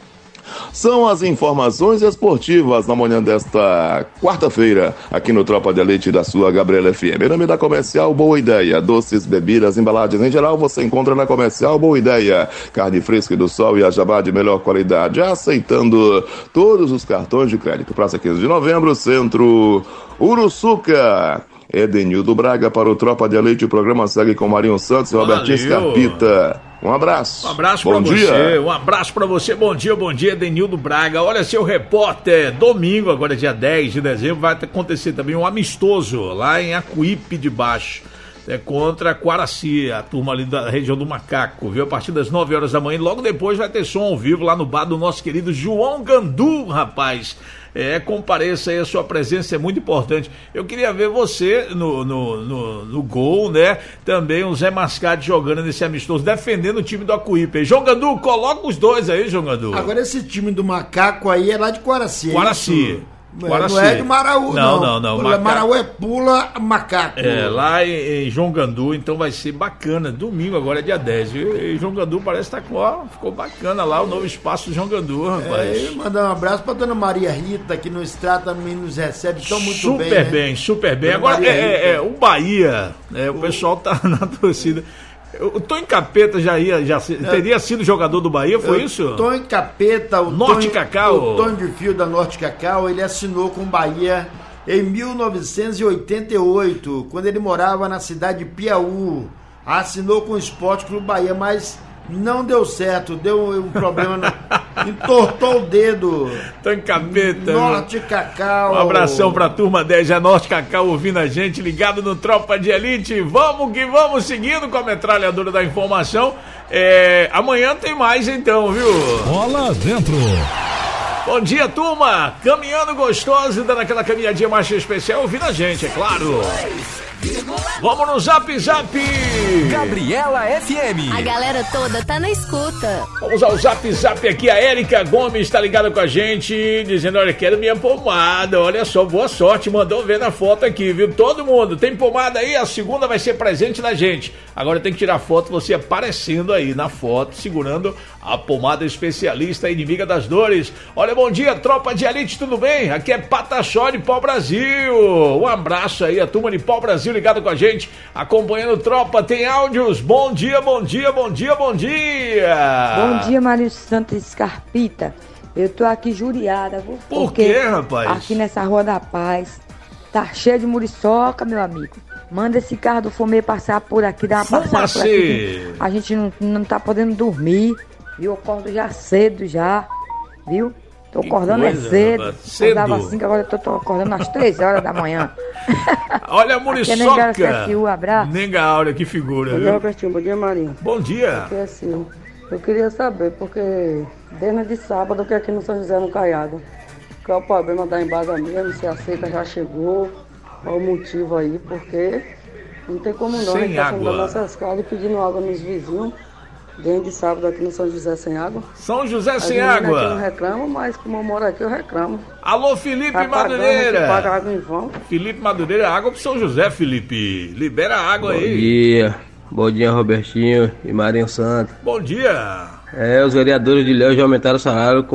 São as informações esportivas na manhã desta quarta-feira, aqui no Tropa de Elite da sua Gabriela FM. Em nome da Comercial Boa Ideia, doces, bebidas, embalagens em geral, você encontra na Comercial Boa Ideia. Carne fresca do sol e a jabá de melhor qualidade, aceitando todos os cartões de crédito. Praça 15 de Novembro, Centro Uruçuca. Edenildo Braga para o Tropa de Elite. O programa segue com Marinho Santos e Robertinho Scarpita. Um abraço. Um abraço pra você. Um abraço pra você. Bom dia, Edenildo Braga. Olha, seu repórter, domingo, agora dia 10 de dezembro, vai acontecer também um amistoso lá em Acuípe de Baixo. Contra Quaraci, a turma ali da região do Macaco, viu? A partir das 9 horas da manhã, logo depois vai ter som ao vivo lá no bar do nosso querido João Gandu, rapaz. Compareça aí, a sua presença é muito importante. Eu queria ver você no gol, né? Também o Zé Mascate jogando nesse amistoso, defendendo o time do Acuípe. João Gandu, coloca os dois aí, João Gandu. Agora esse time do Macaco aí é lá de Quaraci. Quaraci. Não é de Maraú, não. Maraú é Pula Macaco. Lá em João Gandu, então vai ser bacana. Domingo agora é dia 10. E João Gandu parece que ficou bacana lá, o novo espaço do João Gandu, rapaz. Mandar um abraço pra dona Maria Rita, que nos trata, também nos recebe tão muito super bem. Super bem. Agora, o Bahia, o pessoal tá na torcida. O Tonho Capeta já teria sido jogador do Bahia, foi isso? Tonho Capeta, o Norte Cacau. O Tonho de Fio da Norte Cacau, ele assinou com o Bahia em 1988, quando ele morava na cidade de Piauí. Assinou com o Esporte Clube Bahia, mas não deu certo, deu um problema, entortou o dedo. Tonho Capeta. Norte Cacau. Um abração pra turma 10, a Norte Cacau ouvindo a gente, ligado no Tropa de Elite. Vamos que vamos, seguindo com a metralhadora da informação. Amanhã tem mais então, viu? Bola dentro. Bom dia, turma. Caminhando gostoso, dando aquela caminhadinha mais especial, ouvindo a gente, é claro. Vamos no Zap. Gabriela FM. A galera toda tá na escuta. Vamos ao Zap aqui. A Érica Gomes tá ligada com a gente, dizendo, olha, quero minha pomada. Olha só, boa sorte. Mandou ver na foto aqui, viu? Todo mundo. Tem pomada aí? A segunda vai ser presente da gente. Agora tem que tirar foto, você aparecendo aí na foto, segurando a pomada especialista, inimiga das dores. Olha, bom dia, tropa de elite, tudo bem? Aqui é Pataxó de Pau Brasil. Um abraço aí, a turma de Pau Brasil ligado com a gente, acompanhando tropa. Tem áudios? Bom dia. Bom dia, Mário Santos Escarpita. Eu tô aqui juriada. Por quê, rapaz? Aqui nessa Rua da Paz tá cheio de muriçoca, meu amigo. Manda esse carro do Fumê passar por aqui, dar uma passada por aqui. A gente não tá podendo dormir, viu? Eu acordo já cedo já, viu? Tô acordando cedo. Acordava 5, agora eu tô acordando às 3 horas da manhã. Olha a muriçoca. Abraço. Nega Áurea, que figura. Bom dia, Robertinho. Bom dia, Marinho. Bom dia. Porque assim, eu queria saber, porque desde de sábado que aqui no São José no Caiado, qual é o problema da embasa mesmo, se a seca já chegou, qual o motivo aí, porque não tem como não. Sem água. A gente tá das nossas casas e pedindo água nos vizinhos. Desde sábado aqui no São José sem água. São José sem água. Eu não reclamo, mas como eu moro aqui, eu reclamo. Alô, Felipe Madureira. Paga água em vão. Felipe Madureira, água pro São José, Felipe. Libera a água aí. Bom dia. Bom dia, Robertinho e Marinho Santos. Bom dia. Os vereadores de Léo já aumentaram o salário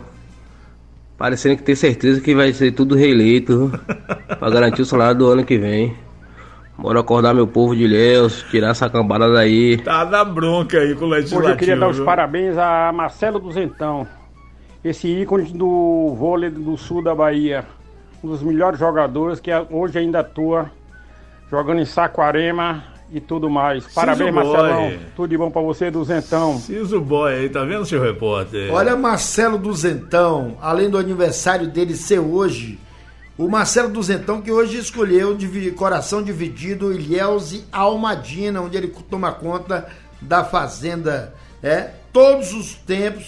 parecendo que tem certeza que vai ser tudo reeleito pra garantir o salário do ano que vem. Bora acordar meu povo de Ilhéus, tirar essa cambada daí. Tá na bronca aí com o legislativo. Hoje eu queria dar os parabéns a Marcelo Duzentão, esse ícone do vôlei do sul da Bahia. Um dos melhores jogadores que hoje ainda atua, jogando em Saquarema e tudo mais. Parabéns, Marcelão. Tudo de bom pra você, Duzentão. Ciso Boy aí, tá vendo, seu repórter? Olha, Marcelo Duzentão, além do aniversário dele ser hoje, o Marcelo Duzentão, que hoje escolheu Coração Dividido, Ilhéus e Almadina, onde ele toma conta da fazenda. Todos os tempos,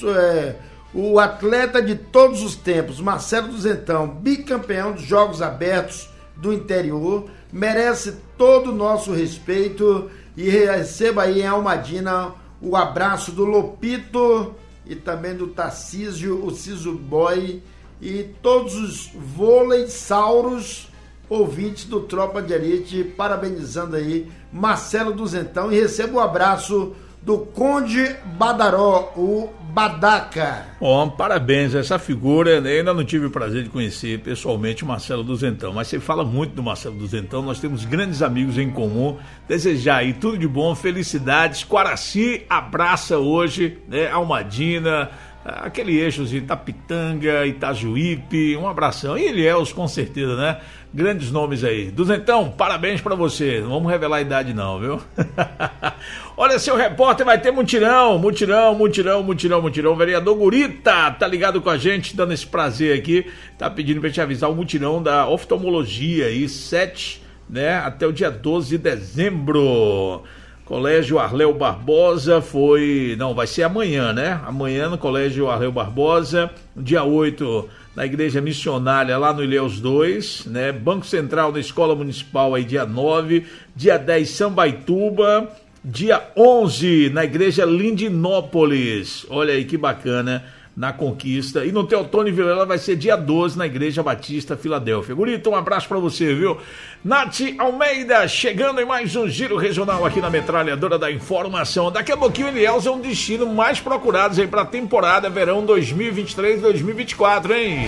o atleta de todos os tempos, Marcelo Duzentão, bicampeão dos Jogos Abertos do Interior, merece todo o nosso respeito e receba aí em Almadina o abraço do Lopito e também do Tarcísio, o Ciso Boy, e todos os vôleisauros ouvintes do Tropa de Elite, parabenizando aí Marcelo Duzentão, e recebo o abraço do Conde Badaró, o Badaca. Bom, parabéns a essa figura. Eu ainda não tive o prazer de conhecer pessoalmente o Marcelo Duzentão, mas você fala muito do Marcelo Duzentão, nós temos grandes amigos em comum. Desejar aí tudo de bom, felicidades. Quaraci abraça hoje, Almadina, aquele eixo de Itapitanga, Itajuípe, um abração. E Ilhéus, com certeza, né? Grandes nomes aí. Duzentão, parabéns pra você. Não vamos revelar a idade não, viu? Olha, seu repórter, vai ter mutirão. O vereador Gurita tá ligado com a gente, dando esse prazer aqui. Tá pedindo pra gente avisar o mutirão da oftalmologia aí, 7, até o dia 12 de dezembro. Colégio Arléu Barbosa vai ser amanhã, Amanhã no Colégio Arléu Barbosa, dia 8 na Igreja Missionária lá no Ilhéus 2, Banco Central da Escola Municipal aí dia 9, dia 10 Sambaituba, dia 11 na Igreja Lindinópolis. Olha aí que bacana, na Conquista. E no Teotônio Vilela vai ser dia 12 na Igreja Batista Filadélfia. Gurito, um abraço pra você, viu? Nath Almeida, chegando em mais um giro regional aqui na Metralhadora da Informação. Daqui a pouquinho o Ilhéus é um destino mais procurado aí pra temporada verão 2023-2024, hein?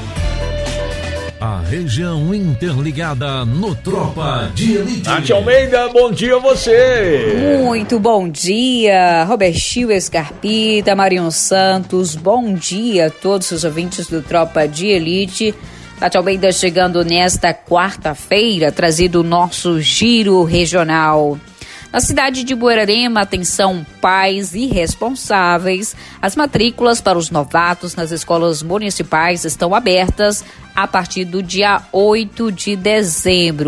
A região interligada no Tropa de Elite. Nath Almeida, bom dia a você. Muito bom dia, Robertinho Escarpita, Marinho Santos, bom dia a todos os ouvintes do Tropa de Elite. Nath Almeida chegando nesta quarta-feira, trazido o nosso giro regional. Na cidade de Buerarema, atenção pais e responsáveis, as matrículas para os novatos nas escolas municipais estão abertas a partir do dia 8 de dezembro.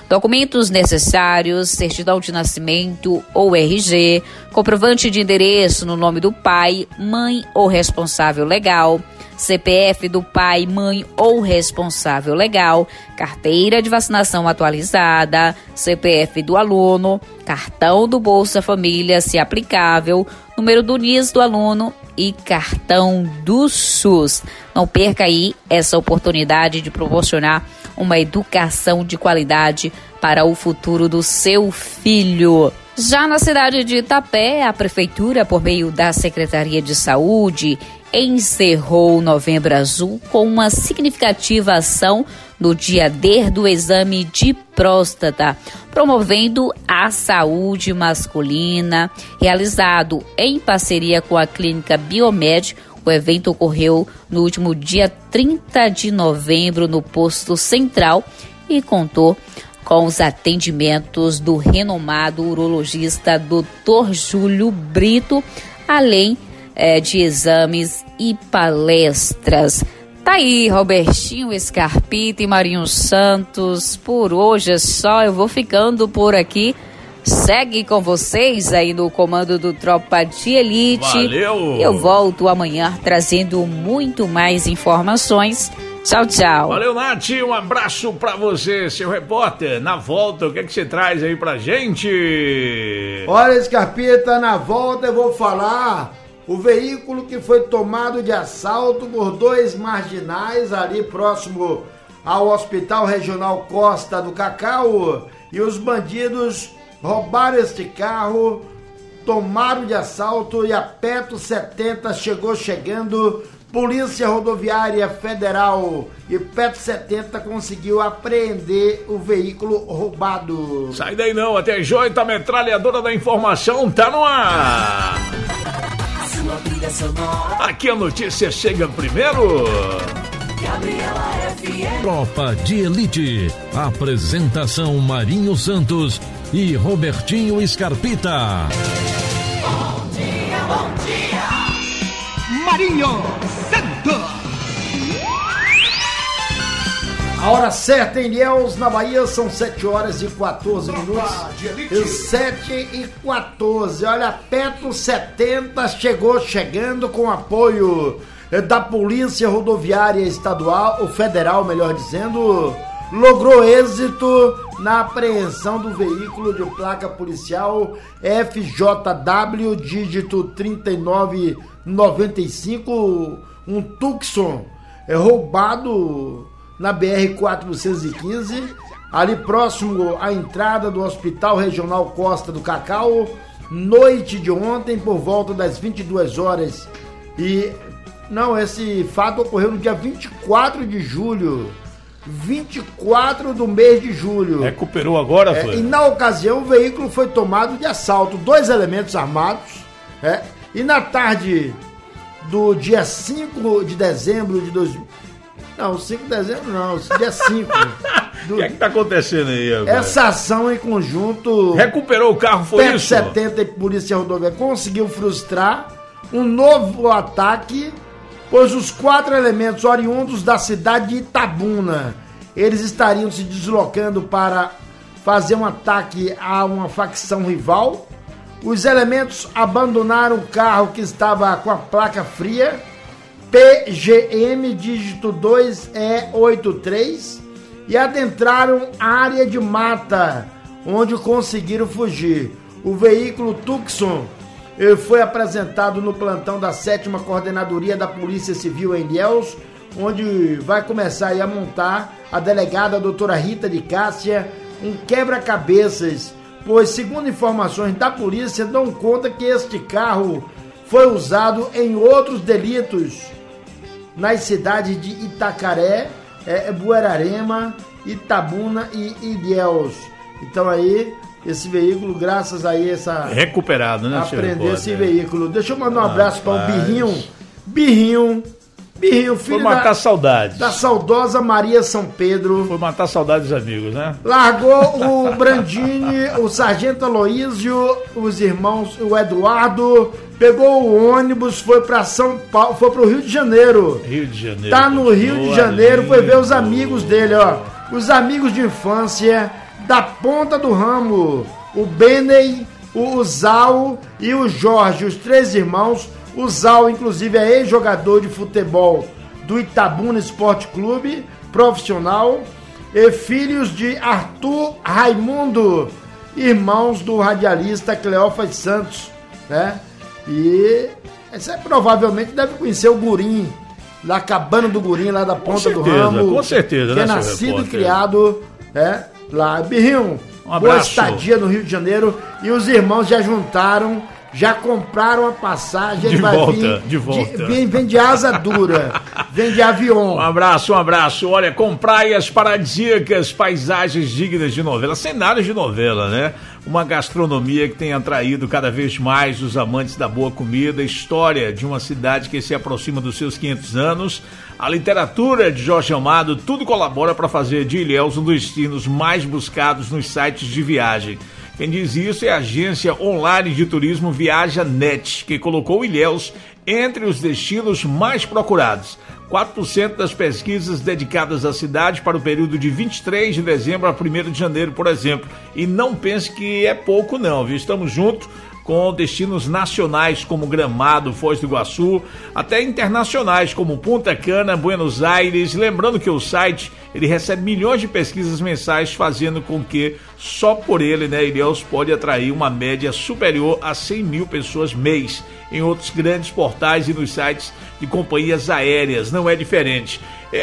Documentos necessários: certidão de nascimento ou RG, comprovante de endereço no nome do pai, mãe ou responsável legal, CPF do pai, mãe ou responsável legal, carteira de vacinação atualizada, CPF do aluno, cartão do Bolsa Família, se aplicável, número do NIS do aluno e cartão do SUS. Não perca aí essa oportunidade de proporcionar uma educação de qualidade para o futuro do seu filho. Já na cidade de Itapé, a Prefeitura, por meio da Secretaria de Saúde, encerrou o Novembro Azul com uma significativa ação no dia D do exame de próstata, promovendo a saúde masculina, realizado em parceria com a Clínica Biomed. O evento ocorreu no último dia 30 de novembro no Posto Central e contou com os atendimentos do renomado urologista Dr. Júlio Brito, além de exames e palestras. Tá aí, Robertinho Scarpita e Marinho Santos. Por hoje é só, eu vou ficando por aqui. Segue com vocês aí no comando do Tropa de Elite. Valeu! Eu volto amanhã trazendo muito mais informações. Tchau, tchau. Valeu, Nath. Um abraço pra você, seu repórter. Na volta, o que é que você traz aí pra gente? Olha, Scarpita, na volta eu vou falar o veículo que foi tomado de assalto por dois marginais ali próximo ao Hospital Regional Costa do Cacau. E os bandidos roubaram este carro, tomaram de assalto e a Petro 70 chegando. Polícia Rodoviária Federal e Petro 70 conseguiu apreender o veículo roubado. Sai daí não, até Joita, a metralhadora da informação, tá no ar. Aqui a notícia chega primeiro. Tropa de Elite. Apresentação Marinho Santos e Robertinho Scarpita. Bom dia, bom dia. Marinho Santos. A hora certa em Ilhéus, na Bahia, são 7 horas e 14 minutos. 7h14. Olha, a Petro 70 chegando com apoio da Polícia Rodoviária Estadual, ou Federal, melhor dizendo, logrou êxito na apreensão do veículo de placa policial FJW, dígito 3995, um Tucson roubado na BR-415, ali próximo à entrada do Hospital Regional Costa do Cacau, noite de ontem, por volta das 22 horas. E, não, esse fato ocorreu no dia 24 de julho. 24 do mês de julho. Recuperou agora, foi? E na ocasião o veículo foi tomado de assalto, 2 elementos armados, e na tarde do dia 5 de dezembro de 2000... Não, 5 de dezembro não, dia 5. O que é que tá acontecendo aí agora? Essa ação em conjunto... Recuperou o carro, foi Petro isso? 70 e Polícia Rodoviária conseguiu frustrar um novo ataque, pois os 4 elementos oriundos da cidade de Itabuna, eles estariam se deslocando para fazer um ataque a uma facção rival. Os elementos abandonaram o carro que estava com a placa fria, PGM dígito 2E83, e adentraram a área de mata, onde conseguiram fugir. O veículo Tucson foi apresentado no plantão da 7ª Coordenadoria da Polícia Civil em Ilhéus, onde vai começar aí a montar a delegada doutora Rita de Cássia um quebra-cabeças, pois, segundo informações da polícia, dão conta que este carro foi usado em outros delitos nas cidades de Itacaré, Buerarema, Itabuna e Ilhéus. Então aí, esse veículo, graças a essa... Recuperado, né? Aprender esse veículo. Deixa eu mandar um abraço para o Birrinho, filho foi matar saudades da saudosa Maria São Pedro. Foi matar saudades dos amigos, né? Largou o Brandini, o Sargento Aloísio, os irmãos, o Eduardo, pegou o ônibus, foi para São Paulo, foi pro Rio de Janeiro. Rio de Janeiro. Tá no Rio de Janeiro, foi ver os amigos dele, ó. Os amigos de infância, da ponta do ramo, o Beney, o Uzal e o Jorge, os 3 irmãos. O Uzal, inclusive, é ex-jogador de futebol do Itabuna Esporte Clube, profissional, e filhos de Arthur Raimundo, irmãos do radialista Cleófas Santos, né? E você provavelmente deve conhecer o Gurim, da Cabana do Gurim, lá da Ponta do Ramo. Com certeza, que é nascido e criado, né, lá. Birrinho, boa estadia no Rio de Janeiro, e os irmãos já juntaram, já compraram a passagem. De volta, de volta. Vem de asa dura, vem de avião. Um abraço. Olha, com praias paradisíacas, paisagens dignas de novela, cenários de novela, né? Uma gastronomia que tem atraído cada vez mais os amantes da boa comida, história de uma cidade que se aproxima dos seus 500 anos, a literatura de Jorge Amado, tudo colabora para fazer de Ilhéus um dos destinos mais buscados nos sites de viagem. Quem diz isso é a agência online de turismo ViajaNet, que colocou Ilhéus entre os destinos mais procurados. 4% das pesquisas dedicadas à cidade para o período de 23 de dezembro a 1º de janeiro, por exemplo. E não pense que é pouco não, viu? Estamos juntos com destinos nacionais como Gramado, Foz do Iguaçu, até internacionais como Punta Cana, Buenos Aires. Lembrando que o site ele recebe milhões de pesquisas mensais, fazendo com que só por ele, né, Ilhéus pode atrair uma média superior a 100 mil pessoas mês. Em outros grandes portais e nos sites de companhias aéreas não é diferente.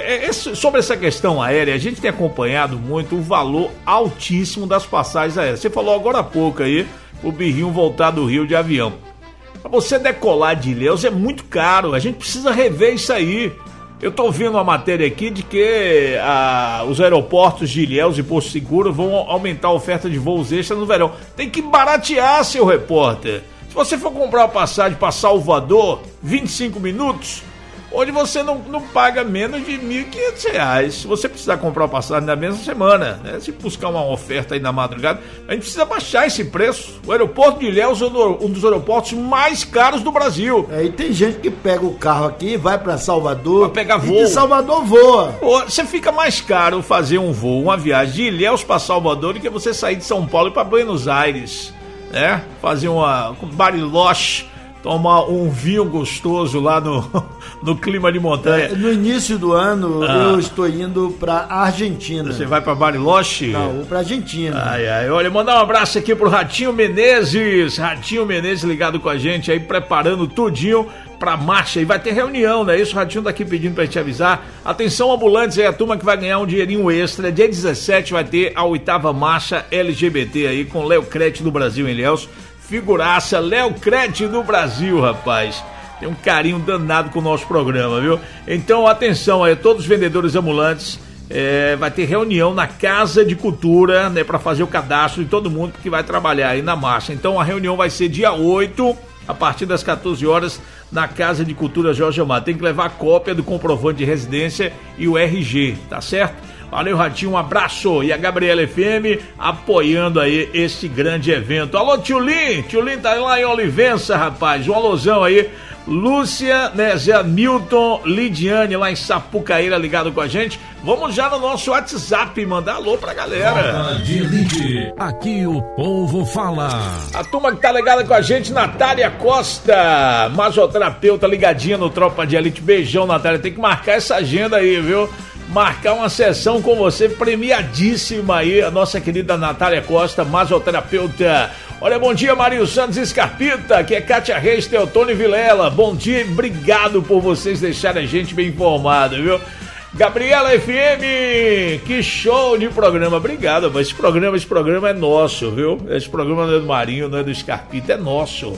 Sobre essa questão aérea, a gente tem acompanhado muito o valor altíssimo das passagens aéreas. Você falou agora há pouco aí, o Birrinho voltar do Rio de avião. Para você decolar de Ilhéus é muito caro, a gente precisa rever isso aí. Eu tô vendo uma matéria aqui de que os aeroportos de Ilhéus e Porto Seguro vão aumentar a oferta de voos extras no verão. Tem que baratear, seu repórter. Se você for comprar uma passagem para Salvador, 25 minutos, onde você não paga menos de R$ 1.500. Se você precisar comprar uma passagem na mesma semana, né? Se buscar uma oferta aí na madrugada, a gente precisa baixar esse preço. O aeroporto de Ilhéus é um dos aeroportos mais caros do Brasil. E tem gente que pega o carro aqui, vai para Salvador, pra pegar voo. E de Salvador voa. Você fica mais caro fazer um voo, uma viagem de Ilhéus para Salvador, do que você sair de São Paulo e para Buenos Aires, né? Fazer uma Bariloche, tomar um vinho gostoso lá no clima de montanha. No início do ano, eu estou indo para Argentina. Você vai para Bariloche? Não, vou para Argentina. Olha, mandar um abraço aqui pro Ratinho Menezes. Ratinho Menezes ligado com a gente aí, preparando tudinho pra marcha. E vai ter reunião, né? Isso, o Ratinho tá aqui pedindo pra gente avisar. Atenção, ambulantes, aí a turma que vai ganhar um dinheirinho extra. Dia 17 vai ter a 8ª marcha LGBT aí, com Léo Crete do Brasil em Ilhéus. Figuraça, Léo Crete do Brasil, rapaz. Tem um carinho danado com o nosso programa, viu? Então, atenção aí, todos os vendedores ambulantes, vai ter reunião na Casa de Cultura, né, para fazer o cadastro de todo mundo que vai trabalhar aí na marcha. Então, a reunião vai ser dia 8, a partir das 14 horas, na Casa de Cultura Jorge Amado. Tem que levar a cópia do comprovante de residência e o RG, tá certo? Valeu, Ratinho, um abraço. E a Gabriela FM apoiando aí este grande evento. Alô, Tio Lin tá lá em Olivença, rapaz. Um alôzão aí. Lúcia, Nézia, Milton, Lidiane lá em Sapucaíra ligado com a gente. Vamos já no nosso WhatsApp mandar alô pra galera. Tropa de Elite, aqui o povo fala. A turma que tá ligada com a gente, Natália Costa, masoterapeuta ligadinha no Tropa de Elite. Beijão, Natália, tem que marcar essa agenda aí, viu? Marcar uma sessão com você, premiadíssima aí, a nossa querida Natália Costa, masoterapeuta. Olha, bom dia, Marinho Santos Escarpita, que é Kátia Reis, Teotônio Vilela. Bom dia, obrigado por vocês deixarem a gente bem informado, viu? Gabriela FM, que show de programa, obrigado, mas esse programa é nosso, viu? Esse programa não é do Marinho, não é do Escarpita, é nosso.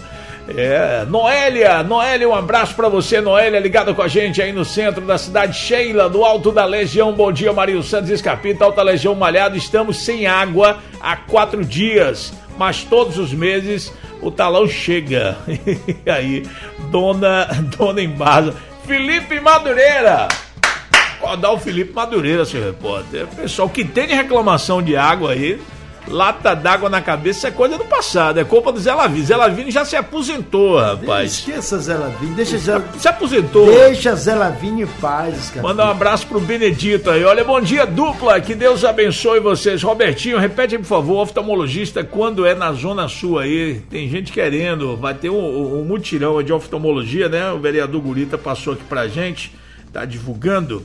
Noélia, um abraço pra você, Noélia, ligada com a gente aí no centro da cidade. Sheila, do Alto da Legião, bom dia, Marinho Santos Escarpita, Alta Legião Malhado, estamos sem água há 4 dias, mas todos os meses o talão chega. E aí, dona Embasa, Felipe Madureira, acordar o Felipe Madureira, seu repórter. Pessoal que tem reclamação de água aí, Lata d'água na cabeça é coisa do passado, é culpa do Zé Lavini. Zé Lavini já se aposentou, rapaz. Esqueça Zé Lavini, se aposentou. Deixa Zé Lavini em paz, cara. Manda um abraço pro Benedito aí. Olha, bom dia, dupla, que Deus abençoe vocês. Robertinho, repete aí, por favor, oftalmologista, quando é na Zona Sul aí? Tem gente querendo, vai ter um mutirão de oftalmologia, né? O vereador Gurita passou aqui pra gente, tá divulgando.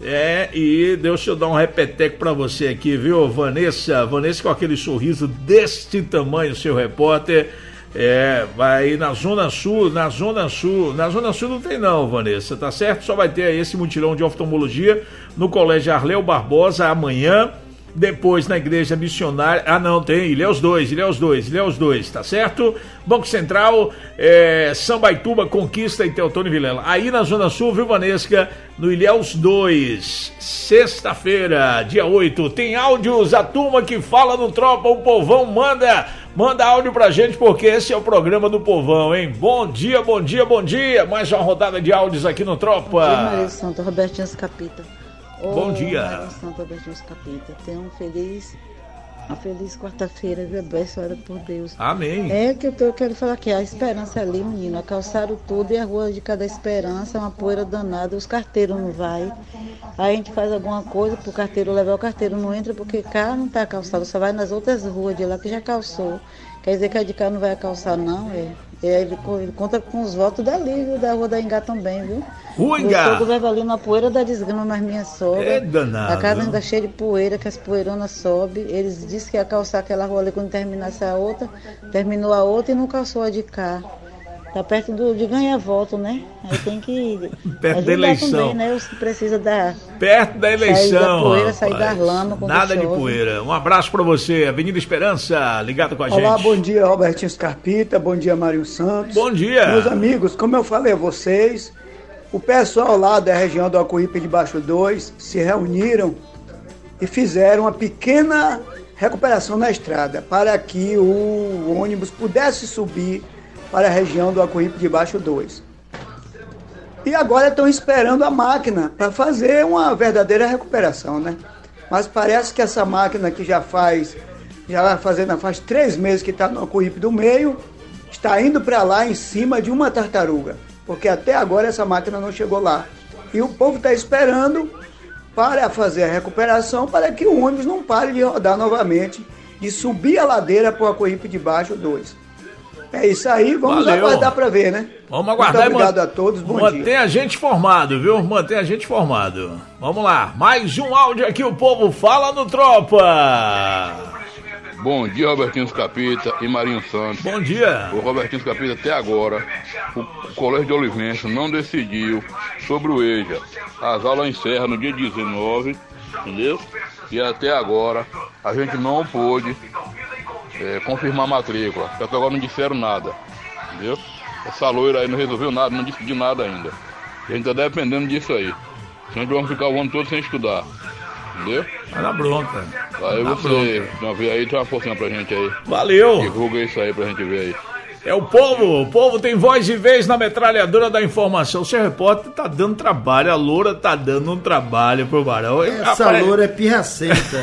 E deixa eu dar um repeteco pra você aqui, viu, Vanessa? Vanessa com aquele sorriso deste tamanho, seu repórter. Vai na Zona Sul, na Zona Sul não tem não, Vanessa, tá certo? Só vai ter aí esse mutirão de oftalmologia no Colégio Arleu Barbosa amanhã. Depois na Igreja Missionária. Não, tem Ilhéus 2, tá certo? Banco Central, Sambaituba, Conquista e Teotônio Vilela. Aí na Zona Sul, viu, Vanesca? No Ilhéus 2, sexta-feira, dia 8. Tem áudios, a turma que fala no Tropa, o povão manda áudio pra gente, porque esse é o programa do povão, hein? Bom dia. Mais uma rodada de áudios aqui no Tropa. Bom dia, Maria Santa, Robertinho Capita. Bom dia. Maria Santa, Robertinho Capita. Tenha uma feliz quarta-feira, viu? Abençoada por Deus. Amém. Que eu quero falar aqui, a Esperança ali, menino, calçaram tudo e a rua de cada Esperança é uma poeira danada, os carteiros não vai. Aí a gente faz alguma coisa pro carteiro levar, o carteiro não entra porque cá não tá calçado, só vai nas outras ruas de lá que já calçou. Quer dizer que a de cá não vai calçar não, ele conta com os votos dali, viu? Da rua da Ingá também, viu? Rua Ingá! Todo leva ali na poeira da desgrama, mas minha sogra. É danado. A casa ainda cheia de poeira, que as poeironas sobem. Eles disseram que ia calçar aquela rua ali quando terminasse a outra. Terminou a outra e não calçou a de cá. Tá perto de ganhar voto, né? Aí tem que perto da eleição também, né? Os que precisa da perto da eleição, sair da poeira, sair da lama. Nada de poeira. Um abraço pra você, Avenida Esperança, ligado com a gente. Olá, bom dia, Robertinho Scarpita, bom dia, Mário Santos. Bom dia. Meus amigos, como eu falei a vocês, o pessoal lá da região do Acuípe de Baixo 2 se reuniram e fizeram uma pequena recuperação na estrada para que o ônibus pudesse subir para a região do Acuípe de Baixo 2. E agora estão esperando a máquina para fazer uma verdadeira recuperação, né? Mas parece que essa máquina que já faz 3 meses que está no Acuípe do Meio, está indo para lá em cima de uma tartaruga, porque até agora essa máquina não chegou lá. E o povo está esperando para fazer a recuperação para que o ônibus não pare de rodar novamente e subir a ladeira para o Acuípe de Baixo 2. É isso aí, vamos aguardar para ver, né? Vamos aguardar. Muito obrigado a todos, bom dia. Mantém a gente informado, viu? Mantém a gente informado. Vamos lá, mais um áudio aqui, o povo fala no Tropa. Bom dia, Robertinho Capita e Marinho Santos. Bom dia. O Robertinho Capita, até agora, o Colégio de Olivença não decidiu sobre o EJA. As aulas encerram no dia 19, entendeu? E até agora, a gente não pôde confirmar a matrícula, até agora não disseram nada, entendeu? Essa loira aí não resolveu nada, não decidiu nada ainda. A gente tá dependendo disso aí. Senão vamos ficar o ano todo sem estudar, entendeu? Vai na bronca. Aí você, uma vez aí, tem uma forcinha pra gente aí. Valeu! Divulga isso aí pra gente ver aí. É o povo tem voz e vez na metralhadora da informação. O seu repórter tá dando trabalho, a loura tá dando um trabalho pro Barão. Essa loura é pirracenta.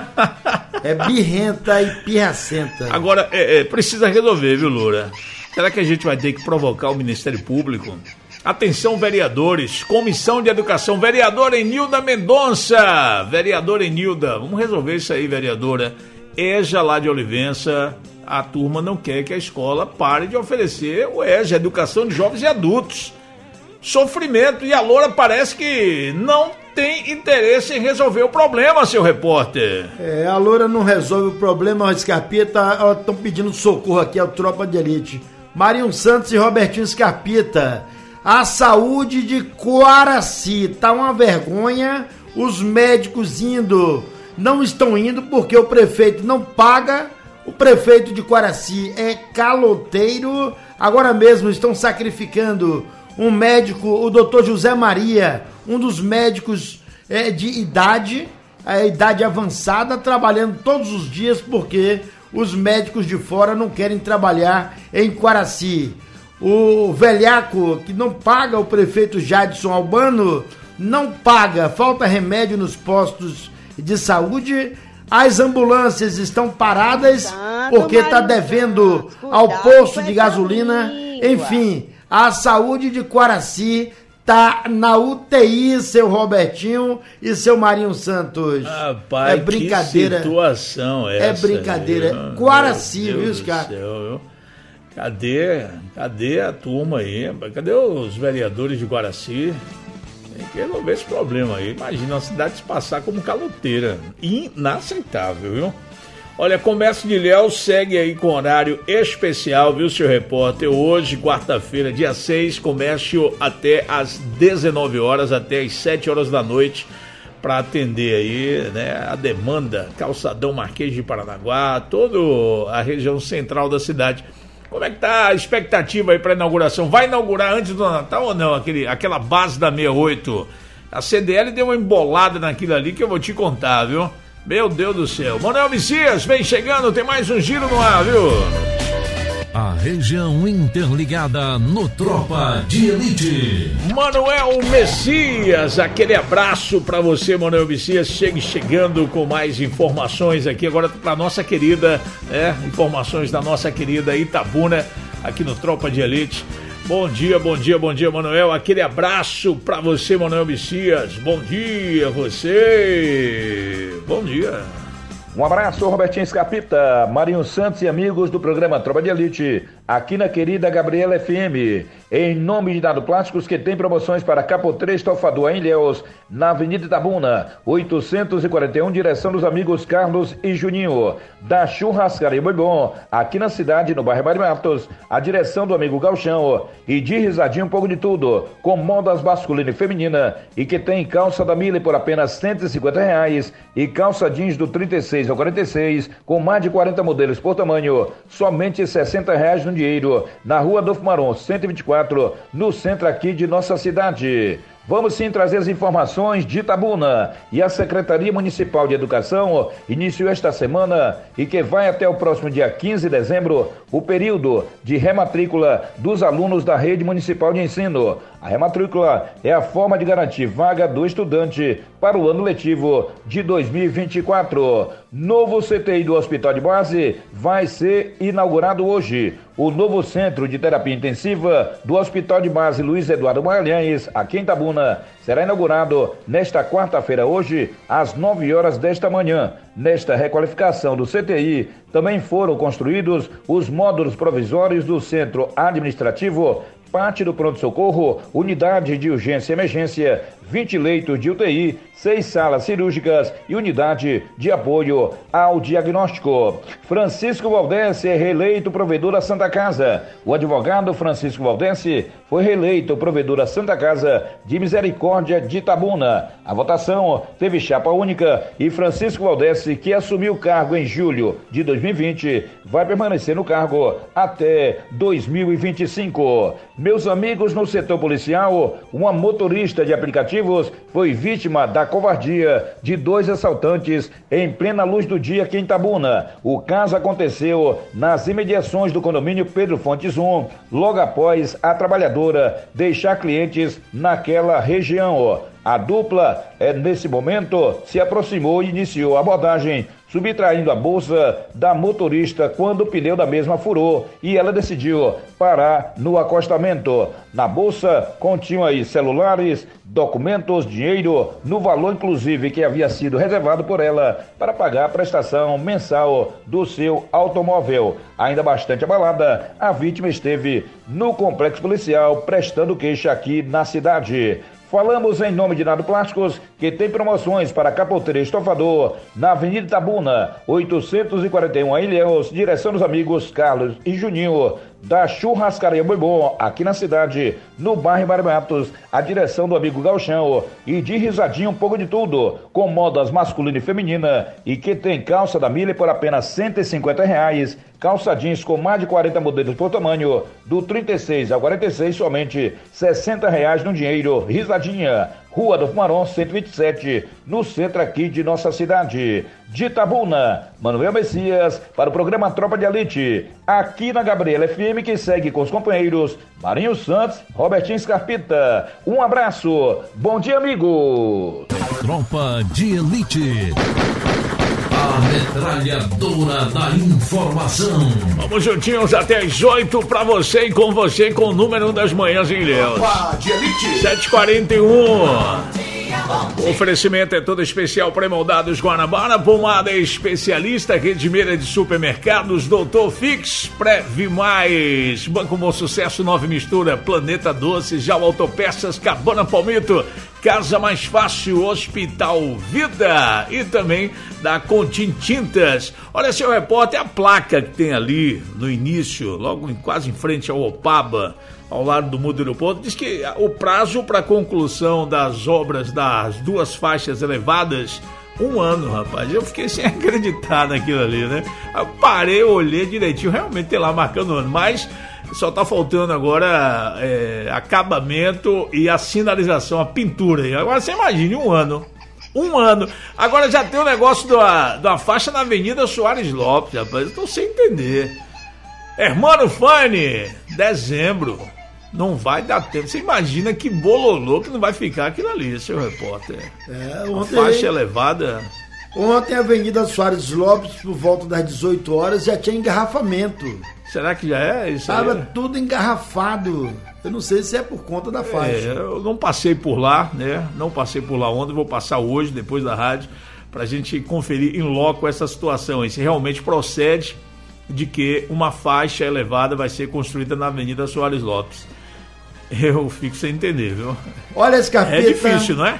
É birrenta e pirracenta. Agora, precisa resolver, viu, loura? Será que a gente vai ter que provocar o Ministério Público? Atenção, vereadores, Comissão de Educação, vereadora Enilda Mendonça. Vereadora Enilda, vamos resolver isso aí, vereadora. EJA lá de Olivença, a turma não quer que a escola pare de oferecer o EJA, Educação de Jovens e Adultos. Sofrimento, e a loura parece que não tem interesse em resolver o problema, seu repórter. A loura não resolve o problema, o Scarpita, estão pedindo socorro aqui ao Tropa de Elite. Marinho Santos e Robertinho Scarpita. A saúde de Coaraci tá uma vergonha, os médicos não estão indo porque o prefeito não paga. O prefeito de Coaraci é caloteiro. Agora mesmo estão sacrificando um médico, o doutor José Maria, um dos médicos de idade avançada, trabalhando todos os dias porque os médicos de fora não querem trabalhar em Coaraci. O velhaco que não paga, o prefeito Jadson Albano, não paga, falta remédio nos postos de saúde. As ambulâncias estão paradas porque está devendo ao posto de gasolina. Enfim, a saúde de Quaraci tá na UTI, seu Robertinho e seu Marinho Santos. Rapaz, é brincadeira. Que situação essa? É brincadeira. Quaraci, viu, Scar? Cadê a turma aí? Cadê os vereadores de Quaraci? Tem que resolver esse problema aí. Imagina a cidade se passar como caloteira. Inaceitável, viu? Olha, Comércio de Ilhéus segue aí com horário especial, viu, seu repórter? Hoje, quarta-feira, dia 6, comércio até às 19 horas, até às 7 horas da noite, para atender aí, né, a demanda. Calçadão Marquês de Paranaguá, toda a região central da cidade. Como é que tá a expectativa aí para a inauguração? Vai inaugurar antes do Natal ou não? Aquela base da 68. A CDL deu uma embolada naquilo ali que eu vou te contar, viu? Meu Deus do céu. Manuel Messias, vem chegando, tem mais um giro no ar, viu? A região interligada no Tropa de Elite. Manuel Messias, aquele abraço pra você, Manuel Messias. Chegando com mais informações aqui agora pra nossa querida, informações da nossa querida Itabuna, aqui no Tropa de Elite. Bom dia, Manuel. Aquele abraço pra você, Manuel Messias. Bom dia, você. Bom dia. Um abraço, Robertinho Escapita, Marinho Santos e amigos do programa Tropa de Elite, aqui na querida Gabriela FM. Em nome de Dado Plásticos, que tem promoções para Capotreira Estofador em Ilhéus, na Avenida Itabuna, 841, direção dos amigos Carlos e Juninho. Da Churrascaria Boi Bom, aqui na cidade, no bairro Mário Matos, a direção do amigo Galchão. E de Risadinho um pouco de tudo, com modas masculina e feminina, e que tem calça da Mille por apenas R$150 e calça jeans do 36 ao 46, com mais de 40 modelos por tamanho, somente R$60 no dinheiro, na Rua Adolfo Maron, 124, no centro aqui de nossa cidade. Vamos sim trazer as informações de Itabuna. E a Secretaria Municipal de Educação iniciou esta semana e que vai até o próximo dia 15 de dezembro o período de rematrícula dos alunos da Rede Municipal de Ensino. A rematrícula é a forma de garantir vaga do estudante para o ano letivo de 2024. Novo CTI do Hospital de Base vai ser inaugurado hoje. O novo Centro de Terapia Intensiva do Hospital de Base Luiz Eduardo Magalhães, aqui em Itabuna, será inaugurado nesta quarta-feira, hoje, às 9 horas desta manhã. Nesta requalificação do CTI, também foram construídos os módulos provisórios do Centro Administrativo, parte do pronto-socorro, unidade de urgência e emergência, 20 leitos de UTI, 6 salas cirúrgicas e unidade de apoio ao diagnóstico. Francisco Valdesse é reeleito provedor da Santa Casa. O advogado Francisco Valdesse foi reeleito provedor da Santa Casa de Misericórdia de Itabuna. A votação teve chapa única e Francisco Valdesse, que assumiu o cargo em julho de 2020, vai permanecer no cargo até 2025. Meus amigos, no setor policial, uma motorista de aplicativos foi vítima da covardia de 2 assaltantes em plena luz do dia aqui em Itabuna. O caso aconteceu nas imediações do condomínio Pedro Fontes 1, logo após a trabalhadora deixar clientes naquela região. A dupla, nesse momento, se aproximou e iniciou a abordagem, subtraindo a bolsa da motorista quando o pneu da mesma furou e ela decidiu parar no acostamento. Na bolsa continham aí celulares, documentos, dinheiro, no valor inclusive que havia sido reservado por ela para pagar a prestação mensal do seu automóvel. Ainda bastante abalada, a vítima esteve no complexo policial prestando queixa aqui na cidade. Falamos em nome de Nado Plásticos, que tem promoções para capoteiro e estofador na Avenida Itabuna, 841 em Ilhéus, direção dos amigos Carlos e Juninho. Da Churrascaria Boi Bom, aqui na cidade, no bairro Mário Matos, a direção do amigo Galchão. E de Risadinho um pouco de tudo, com modas masculina e feminina, e que tem calça da Mille por apenas R$150, calça jeans com mais de 40 modelos por tamanho, do 36 ao 46, somente R$60 no dinheiro. Risadinha, Rua do Fumaron, 127, no centro aqui de nossa cidade. De Itabuna, Manuel Messias, para o programa Tropa de Elite, aqui na Gabriela FM, que segue com os companheiros Marinho Santos, Robertinho Escarpita. Um abraço, bom dia, amigo. Tropa de Elite. A metralhadora da informação. Vamos juntinhos até as 8 pra você e com você com o número 1 das manhãs em Ilhéus. 7h41. O oferecimento é todo especial pré-moldados Guanabara, pomada especialista, Redmeira de supermercados, Doutor Fix, Pré-Vimais, Banco Bom Sucesso, Nova Mistura, Planeta Doces, Já Autopeças, Cabana Palmito, Casa Mais Fácil, Hospital Vida e também da Contim Tintas. Olha, seu repórter, a placa que tem ali no início, logo quase em frente ao Opaba, ao lado do Mundo do Aeroporto, diz que o prazo para conclusão das obras das duas faixas elevadas, 1 ano, rapaz. Eu fiquei sem acreditar naquilo ali, né? Eu parei, olhei direitinho, realmente tem lá marcando o ano, mas só tá faltando agora acabamento e a sinalização, a pintura. Agora você imagine, 1 ano. 1 ano. Agora já tem o negócio da faixa na Avenida Soares Lopes, rapaz. Eu tô sem entender. Hermano Fane, dezembro. Não vai dar tempo. Você imagina que bololô que não vai ficar aquilo ali, seu repórter. Ontem, faixa elevada. Ontem a Avenida Soares Lopes, por volta das 18 horas, já tinha engarrafamento. Será que já é isso? Tava tudo engarrafado. Eu não sei se é por conta da faixa. Eu não passei por lá, né? Não passei por lá ontem, vou passar hoje, depois da rádio, pra gente conferir em loco essa situação. E se realmente procede de que uma faixa elevada vai ser construída na Avenida Soares Lopes. Eu fico sem entender, viu? Olha esse capeta. É difícil, não é?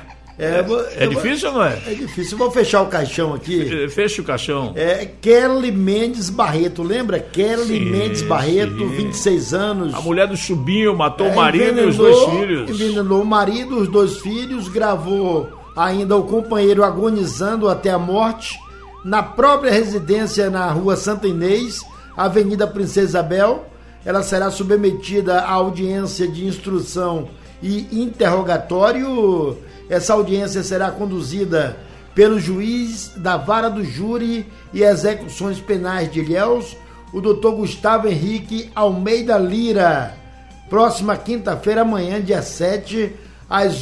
É difícil ou não é? É difícil. Vou fechar o caixão aqui. Fecha o caixão. Kelly Mendes Barreto, lembra? Kelly Mendes Barreto, 26 anos. A mulher do Chubinho matou o marido e os 2 filhos. Envenenou o marido, os 2 filhos, gravou ainda o companheiro agonizando até a morte na própria residência na Rua Santa Inês, Avenida Princesa Isabel. Ela será submetida à audiência de instrução e interrogatório. Essa audiência será conduzida pelo juiz da Vara do Júri e Execuções Penais de Ilhéus, o Dr. Gustavo Henrique Almeida Lira. Próxima quinta-feira, amanhã, dia 7, às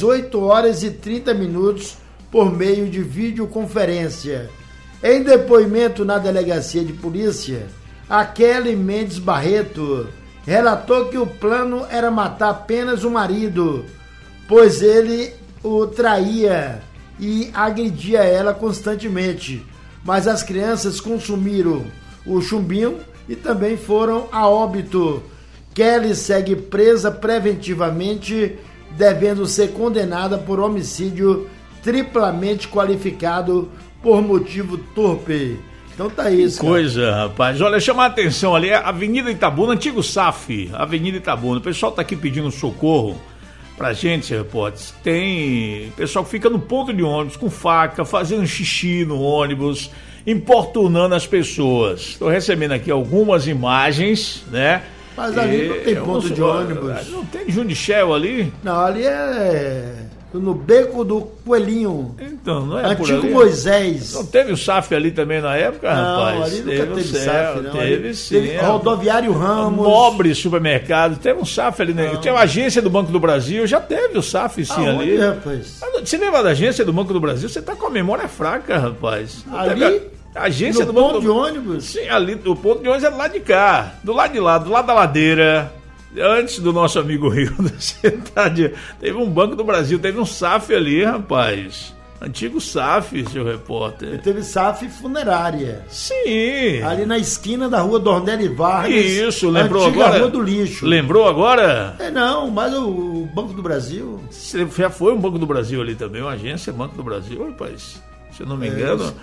8h30, por meio de videoconferência. Em depoimento na delegacia de polícia, a Kelly Mendes Barreto relatou que o plano era matar apenas o marido, pois ele o traía e agredia ela constantemente. Mas as crianças consumiram o chumbinho e também foram a óbito. Kelly segue presa preventivamente, devendo ser condenada por homicídio triplamente qualificado por motivo torpe. Então tá isso. Que coisa, rapaz. Olha, chamar a atenção ali, a Avenida Itabuna, antigo SAF, Avenida Itabuna. O pessoal tá aqui pedindo socorro pra gente, seu repórter. Tem pessoal que fica no ponto de ônibus com faca, fazendo xixi no ônibus, importunando as pessoas. Estou recebendo aqui algumas imagens, né? Mas ali não tem ponto de ônibus. Não tem Jundichel ali? Não, ali é no Beco do Coelhinho. Então, não é Antigo por ali. Moisés. Não teve o SAF ali também na época, não, rapaz? Ali nunca teve SAF, não. Teve sim. Teve Rodoviário Ramos. Nobre Supermercado. Teve um SAF ali, né? Tem a agência do Banco do Brasil, já teve o SAF sim ali. Rapaz? Você lembra da agência do Banco do Brasil? Você tá com a memória fraca, rapaz. Ali? A agência no do ponto de ônibus? Sim, ali, o ponto de ônibus é do lado de cá. Do lado de lá, do lado da ladeira. Antes do nosso amigo Rio da cidade, teve um Banco do Brasil, teve um SAF ali, rapaz. Antigo SAF, seu repórter. E teve SAF funerária. Sim. Ali na esquina da Rua Dornelli Vargas. Isso, lembrou antiga agora? Rua do Lixo. Lembrou agora? Não, mas o Banco do Brasil. Já foi um Banco do Brasil ali também, uma agência Banco do Brasil, rapaz. Se eu não me engano.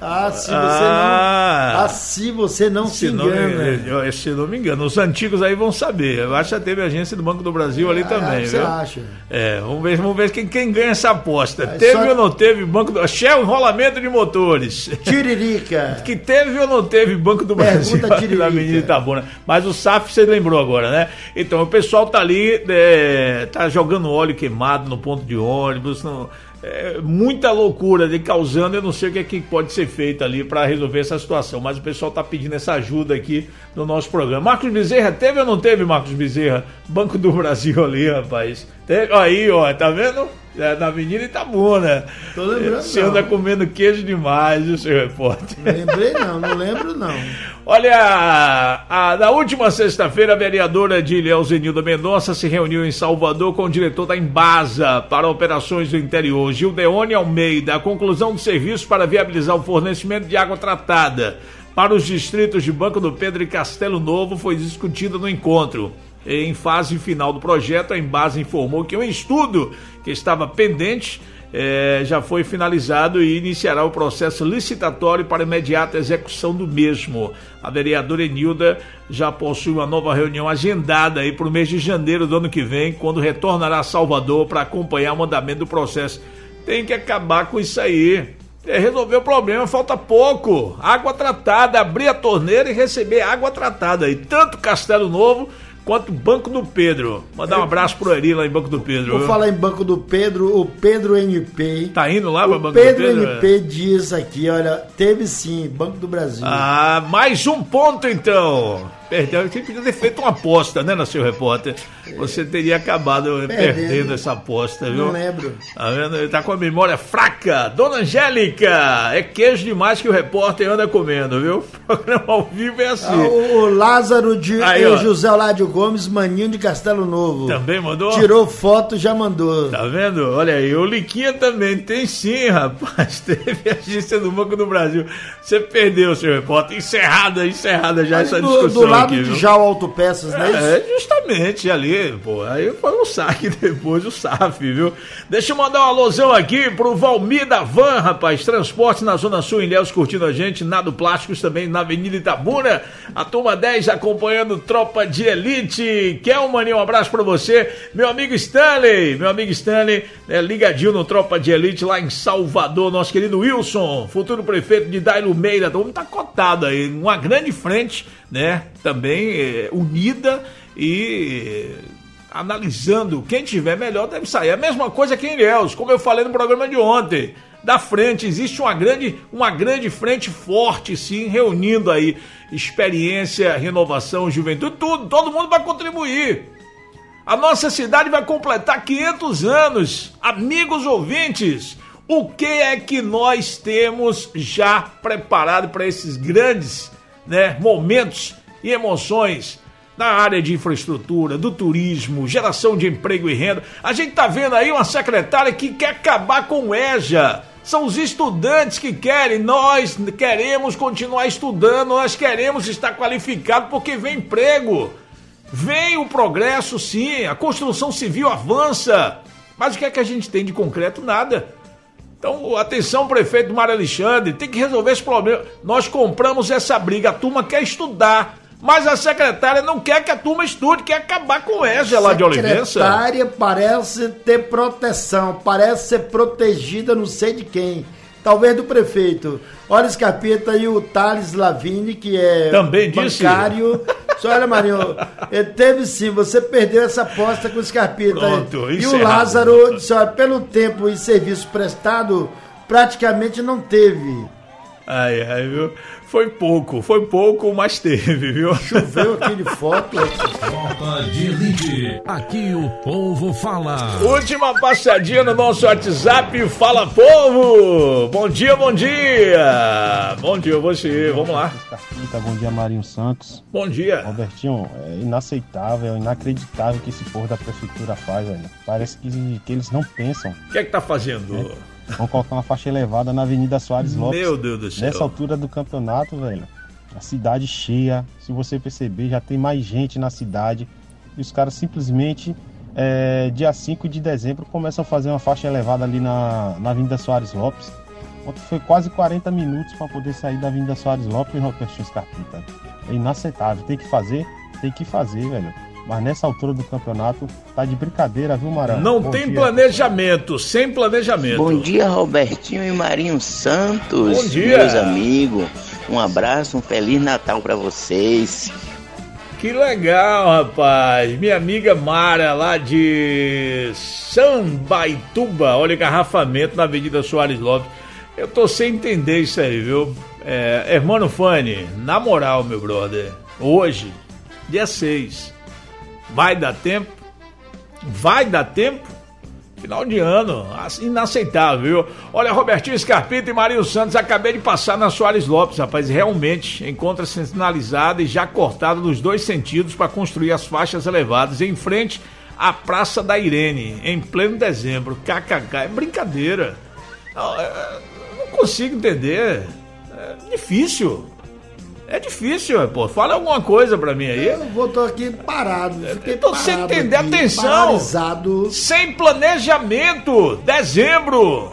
Se você não se engana. Se não me engano. Os antigos aí vão saber. Eu acho que já teve a agência do Banco do Brasil ali também. Você viu? acha? Vamos ver quem ganha essa aposta. Teve ou não teve Banco do Shell enrolamento de motores. Tiririca. Que teve ou não teve Banco do Brasil na Avenida Itabuna. Mas o SAF você lembrou agora, né? Então o pessoal tá ali, tá jogando óleo queimado no ponto de ônibus, muita loucura de causando. Eu não sei o que é que pode ser feito ali para resolver essa situação, mas o pessoal tá pedindo essa ajuda aqui no nosso programa. Marcos Bezerra, teve ou não teve, Marcos Bezerra? Banco do Brasil ali, rapaz. Teve, aí, ó, tá vendo? Na Avenida Itabuna. Tô lembrando. Você anda comendo queijo demais, viu, seu repórter? Lembrei não lembro não. Olha, na última sexta-feira, a vereadora de Ilhéus, Zenilda Mendonça, se reuniu em Salvador com o diretor da Embasa para operações do interior, Gildeone Almeida. A conclusão do serviço para viabilizar o fornecimento de água tratada para os distritos de Banco do Pedro e Castelo Novo foi discutida no encontro. Em fase final do projeto, a Embasa informou que um estudo que estava pendente já foi finalizado e iniciará o processo licitatório para imediata execução do mesmo. A vereadora Enilda já possui uma nova reunião agendada aí para o mês de janeiro do ano que vem, quando retornará a Salvador para acompanhar o andamento do processo. Tem que acabar com isso aí. Resolver o problema, falta pouco. Água tratada, abrir a torneira e receber água tratada. E tanto Castelo Novo quanto Banco do Pedro. Mandar um abraço pro Eri lá em Banco do Pedro. Vou falar em Banco do Pedro, o Pedro NP. Tá indo lá pra Banco Pedro do Pedro? O Pedro NP diz aqui, olha, teve sim, Banco do Brasil. Mais um ponto então. Perdeu, você podia ter feito uma aposta, né, no seu repórter? Você teria acabado perdendo essa aposta, viu? Não lembro. Tá vendo? Ele tá com a memória fraca. Dona Angélica, é queijo demais que o repórter anda comendo, viu? O programa ao vivo é assim. O Lázaro de José Oládio Gomes, maninho de Castelo Novo. Também mandou? Tirou foto, já mandou. Tá vendo? Olha aí, o Liquinha também tem sim, rapaz. Teve agência do Banco do Brasil. Você perdeu, seu repórter. Encerrada já essa discussão. Do lado de Jau Autopeças, não é isso? Justamente ali, pô. Aí foi um saque depois, o SAF, viu? Deixa eu mandar um alusão aqui pro Valmir da Van, rapaz. Transporte na Zona Sul, em Ilhéus, curtindo a gente. Nado Plásticos também na Avenida Itabuna. A turma 10 acompanhando Tropa de Elite. Kelmaninho, um abraço pra você. Meu amigo Stanley, ligadinho no Tropa de Elite lá em Salvador. Nosso querido Wilson, futuro prefeito de Dailo Meira. Todo mundo tá cotado aí. Uma grande frente, né? Também unida e analisando quem tiver melhor deve sair. A mesma coisa aqui em Ilhéus, como eu falei no programa de ontem. Da frente, existe uma grande frente forte, sim, reunindo aí experiência, renovação, juventude, tudo, todo mundo vai contribuir. A nossa cidade vai completar 500 anos. Amigos ouvintes, o que é que nós temos já preparado para esses grandes, né, momentos e emoções na área de infraestrutura, do turismo, geração de emprego e renda? A gente tá vendo aí uma secretária que quer acabar com o EJA. São os estudantes que querem, nós queremos continuar estudando, nós queremos estar qualificados porque vem emprego. Vem o progresso, sim, a construção civil avança, mas o que é que a gente tem de concreto? Nada. Então, atenção, prefeito Mário Alexandre, tem que resolver esse problema. Nós compramos essa briga, a turma quer estudar, mas a secretária não quer que a turma estude, quer acabar com o EJA lá de Olivença. A secretária parece ter proteção, parece ser protegida não sei de quem. Talvez do prefeito. Olha, Scarpita, e o Thales Lavigne, que é também bancário. Só olha, Marinho, teve sim, você perdeu essa aposta com o Scarpita. Pronto, e o Lázaro disse, olha, pelo tempo e serviço prestado, praticamente não teve. Ai, viu? Foi pouco, mas teve, viu? Choveu aqui de foto. Tropa de Elite, aqui o povo fala. Última passadinha no nosso WhatsApp, fala povo! Bom dia! Bom dia você, vamos lá. Bom dia, Marinho Santos. Bom dia. Robertinho, é inaceitável, inacreditável que esse povo da prefeitura faz, velho. Parece que eles não pensam. O que é que tá fazendo? Vão colocar uma faixa elevada na Avenida Soares Lopes. Meu Deus do céu. Nessa altura do campeonato, velho, a cidade cheia, se você perceber, já tem mais gente na cidade. E os caras simplesmente, dia 5 de dezembro, começam a fazer uma faixa elevada ali na Avenida Soares Lopes. Ontem foi quase 40 minutos para poder sair da Avenida Soares Lopes e Robertinho Scarpita. É inaceitável, tem que fazer, velho. Mas nessa altura do campeonato, tá de brincadeira, viu, Marão? Não tem planejamento, sem planejamento. Bom dia, Robertinho e Marinho Santos. Bom dia. Meus amigos, um abraço, um Feliz Natal pra vocês. Que legal, rapaz. Minha amiga Mara, lá de Sambaituba, olha, engarrafamento na Avenida Soares Lopes. Eu tô sem entender isso aí, viu? Hermano Fani, na moral, meu brother, hoje, dia 6... Vai dar tempo? Final de ano, inaceitável, viu? Olha, Robertinho Scarpita e Marinho Santos, acabei de passar na Soares Lopes, rapaz, realmente encontra-se sinalizada e já cortada nos 2 sentidos para construir as faixas elevadas em frente à Praça da Irene, em pleno dezembro. KKK, é brincadeira. Não consigo entender. É difícil. Pô. Fala alguma coisa pra mim aí. Eu tô aqui parado. Tô sem entender. Aqui, atenção. Paralisado. Sem planejamento. Dezembro.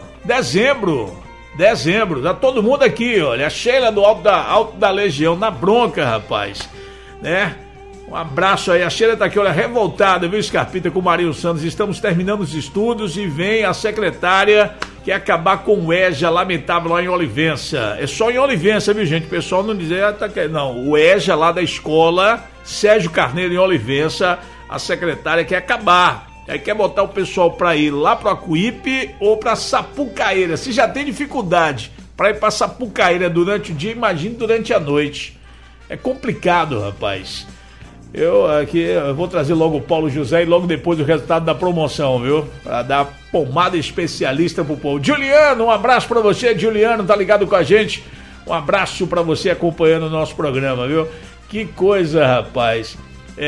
Tá todo mundo aqui, olha. A Sheila do Alto da Legião, na bronca, rapaz. Né? Um abraço aí. A Sheila tá aqui, olha, revoltada, viu, Scarpita, com o Marinho Santos. Estamos terminando os estudos e vem a secretária quer acabar com o EJA lamentável lá em Olivença. É só em Olivença, viu, gente? O pessoal não dizer, não, o EJA lá da escola Sérgio Carneiro em Olivença, a secretária quer acabar. Aí quer botar o pessoal pra ir lá pro Acuípe ou pra Sapucaíra. Se já tem dificuldade pra ir pra Sapucaíra durante o dia, imagine durante a noite. É complicado, rapaz. Eu vou trazer logo o Paulo José e logo depois o resultado da promoção, viu? Pra dar pomada especialista pro povo. Juliano, um abraço pra você, Juliano, tá ligado com a gente? Um abraço pra você acompanhando o nosso programa, viu? Que coisa, rapaz.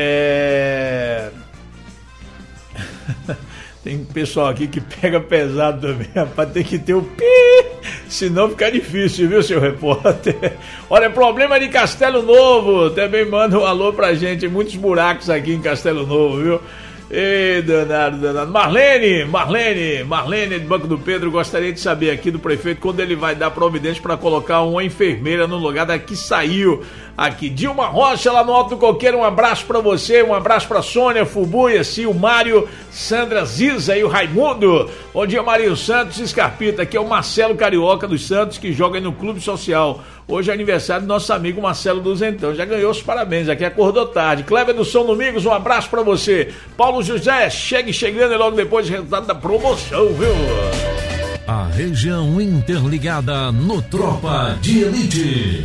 Tem pessoal aqui que pega pesado também, rapaz, tem que ter o pi, senão fica difícil, viu, seu repórter? Olha, problema de Castelo Novo, também manda um alô pra gente, muitos buracos aqui em Castelo Novo, viu? Ei, danado. Marlene de Banco do Pedro, gostaria de saber aqui do prefeito quando ele vai dar providência para colocar uma enfermeira no lugar da que saiu aqui. Dilma Rocha, lá no Alto do Coqueiro, um abraço para você, um abraço para Sônia, Fubuia, o Mário, Sandra Ziza e o Raimundo. Bom dia, Marinho Santos e Scarpita, aqui é o Marcelo Carioca dos Santos, que joga no Clube Social. Hoje é aniversário do nosso amigo Marcelo Duzentão. Já ganhou os parabéns, aqui acordou tarde. Kleber do São Domingos, um abraço pra você. Paulo José, chegando e logo depois o resultado da promoção, viu? A região interligada no Tropa de Elite.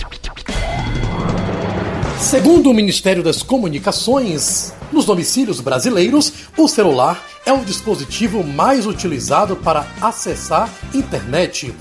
Segundo o Ministério das Comunicações, nos domicílios brasileiros, o celular é o dispositivo mais utilizado para acessar internet.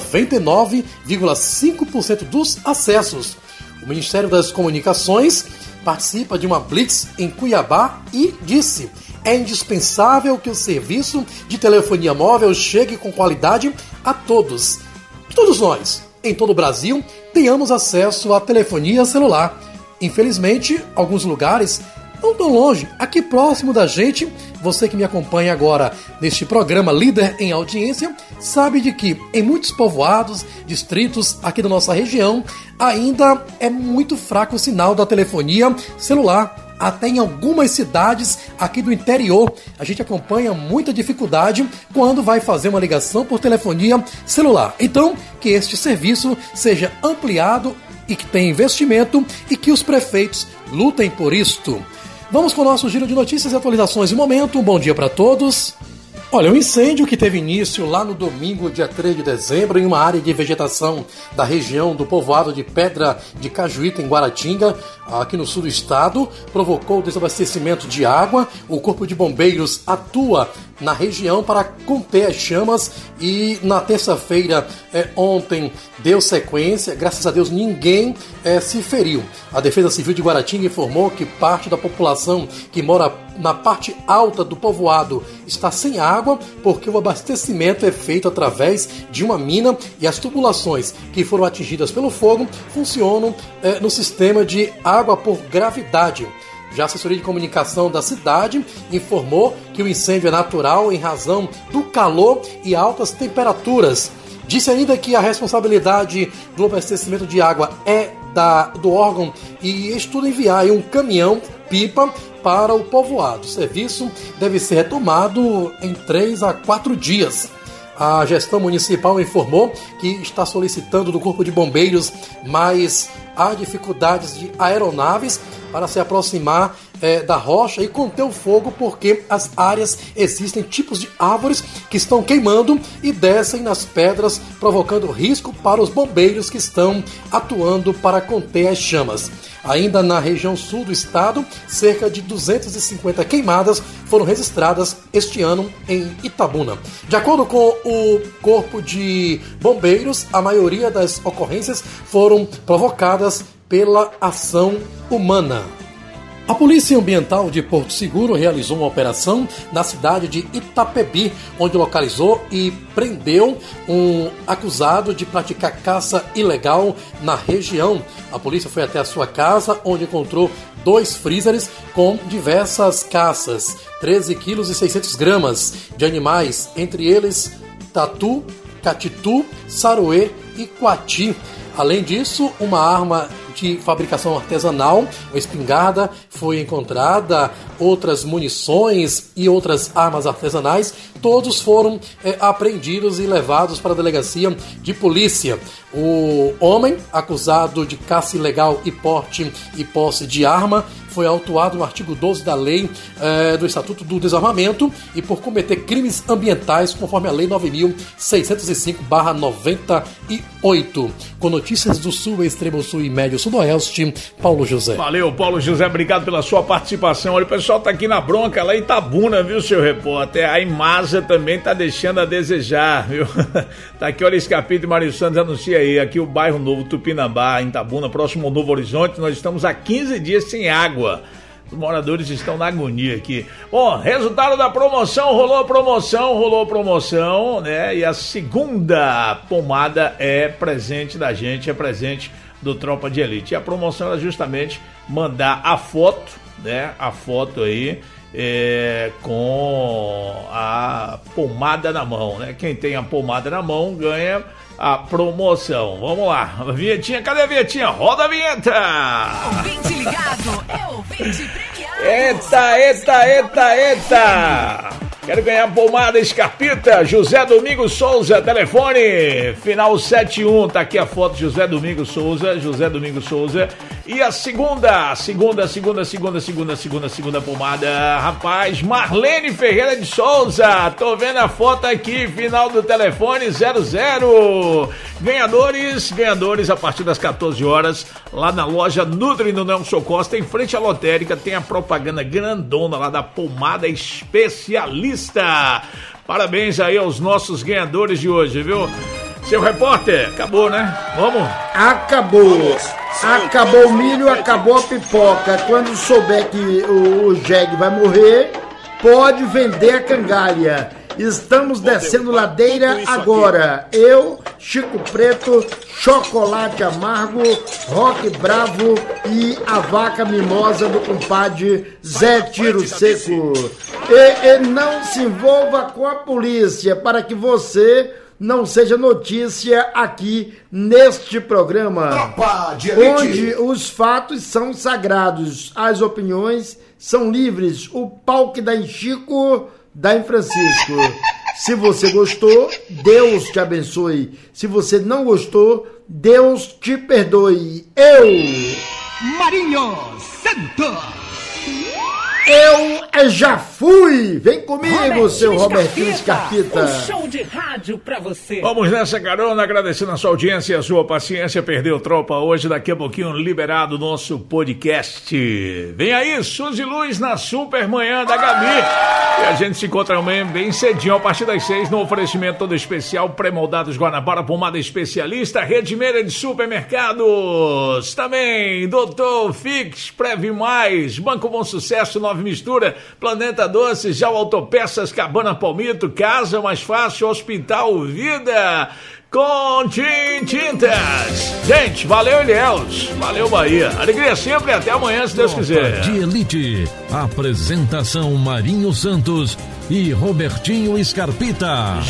99,5% dos acessos. O Ministério das Comunicações participa de uma blitz em Cuiabá e disse: é indispensável que o serviço de telefonia móvel chegue com qualidade a todos. Que todos nós, em todo o Brasil, tenhamos acesso à telefonia celular. Infelizmente, alguns lugares não tão longe, aqui próximo da gente, você que me acompanha agora neste programa líder em audiência, sabe de que em muitos povoados, distritos aqui da nossa região, ainda é muito fraco o sinal da telefonia celular. Até em algumas cidades aqui do interior, a gente acompanha muita dificuldade quando vai fazer uma ligação por telefonia celular. Então, que este serviço seja ampliado e que tenha investimento e que os prefeitos lutem por isto. Vamos com o nosso giro de notícias e atualizações de momento. Um bom dia para todos. Olha, um incêndio que teve início lá no domingo, dia 3 de dezembro, em uma área de vegetação da região do povoado de Pedra de Cajuíta, em Guaratinga, aqui no sul do estado, provocou o desabastecimento de água. O Corpo de Bombeiros atua na região para conter as chamas e na terça-feira, ontem, deu sequência. Graças a Deus ninguém se feriu. A Defesa Civil de Guaratinga informou que parte da população que mora na parte alta do povoado está sem água porque o abastecimento é feito através de uma mina e as tubulações que foram atingidas pelo fogo funcionam no sistema de água por gravidade. Já a assessoria de comunicação da cidade informou que o incêndio é natural em razão do calor e altas temperaturas. Disse ainda que a responsabilidade do abastecimento de água é do órgão e estuda enviar um caminhão-pipa para o povoado. O serviço deve ser retomado em 3 a 4 dias. A gestão municipal informou que está solicitando do Corpo de Bombeiros mais há dificuldades de aeronaves para se aproximar da rocha e conter o fogo, porque as áreas existem tipos de árvores que estão queimando e descem nas pedras, provocando risco para os bombeiros que estão atuando para conter as chamas. Ainda na região sul do estado, cerca de 250 queimadas foram registradas este ano em Itabuna. De acordo com o Corpo de Bombeiros, a maioria das ocorrências foram provocadas pela ação humana. A Polícia Ambiental de Porto Seguro realizou uma operação na cidade de Itapebi, onde localizou e prendeu um acusado de praticar caça ilegal na região. A polícia foi até a sua casa, onde encontrou 2 freezers com diversas caças, 13 quilos e 600 gramas de animais, entre eles tatu, catitu, saroê e coati. Além disso, uma arma de fabricação artesanal, uma espingarda foi encontrada, outras munições e outras armas artesanais, todos foram apreendidos e levados para a delegacia de polícia. O homem acusado de caça ilegal e porte e posse de arma foi autuado no artigo 12 da lei do Estatuto do Desarmamento e por cometer crimes ambientais conforme a lei 9.605/98. Com notícias do Sul, Extremo Sul e Médio Sudoeste, Paulo José. Valeu, Paulo José, obrigado pela sua participação. Olha, o pessoal tá aqui na bronca, lá em Itabuna, viu, seu repórter? A Imasa também tá deixando a desejar, viu? Tá aqui, olha, Escarpita e Mário Santos anuncia aí, aqui o bairro Novo Tupinambá, em Itabuna, próximo ao Novo Horizonte, nós estamos há 15 dias sem água. Os moradores estão na agonia aqui. Bom, resultado da promoção, rolou promoção, né? E a segunda pomada é presente da gente, é presente do Tropa de Elite. E a promoção era justamente mandar a foto, né? A foto aí com a pomada na mão, né? Quem tem a pomada na mão ganha a promoção. Vamos lá, vinhetinha, cadê a vinhetinha? Roda a vinheta! Ouvinte ligado, é ouvinte premiado. Eita! Quero ganhar pomada Escarpita, José Domingos Souza, telefone, final 71, tá aqui a foto, José Domingos Souza. E a segunda pomada, rapaz, Marlene Ferreira de Souza, tô vendo a foto aqui, final do telefone 00. Ganhadores a partir das 14 horas, lá na loja Nutri no Nelson Costa, em frente à lotérica, tem a propaganda grandona lá da pomada especialista. Parabéns aí aos nossos ganhadores de hoje, viu? Seu repórter, acabou, né? Vamos? Acabou o milho, acabou a pipoca. Quando souber que o jegue vai morrer, pode vender a cangalha. Estamos descendo ladeira agora. Eu, Chico Preto, Chocolate Amargo, Rock Bravo e a Vaca Mimosa do compadre Zé Tiro Seco. E não se envolva com a polícia para que você não seja notícia aqui neste programa, onde os fatos são sagrados, as opiniões são livres, o pau que dá em Chico, dá em Francisco. Se você gostou, Deus te abençoe. Se você não gostou, Deus te perdoe. Eu, Marinho Santos. Eu já fui! Vem comigo, seu Robertinho Escarpita! Um show de rádio pra você! Vamos nessa carona, agradecendo a sua audiência e a sua paciência. Perdeu tropa hoje, daqui a pouquinho liberado o nosso podcast. Vem aí, Suzy Luz na Super Manhã da Gabi. E a gente se encontra amanhã bem cedinho, a partir das 6, no oferecimento todo especial, pré-moldados Guanabara, pomada especialista, Rede Meira de Supermercados. Também, Doutor Fix, Preve Mais, Banco Bom Sucesso, Nova Mistura, Planeta Doces, Já Autopeças, Cabana Palmito, Casa Mais Fácil, Hospital Vida, com Tintas. Gente, valeu, Ilhéus, valeu, Bahia. Alegria sempre, até amanhã, se Deus quiser. De Elite, apresentação Marinho Santos e Robertinho Escarpita.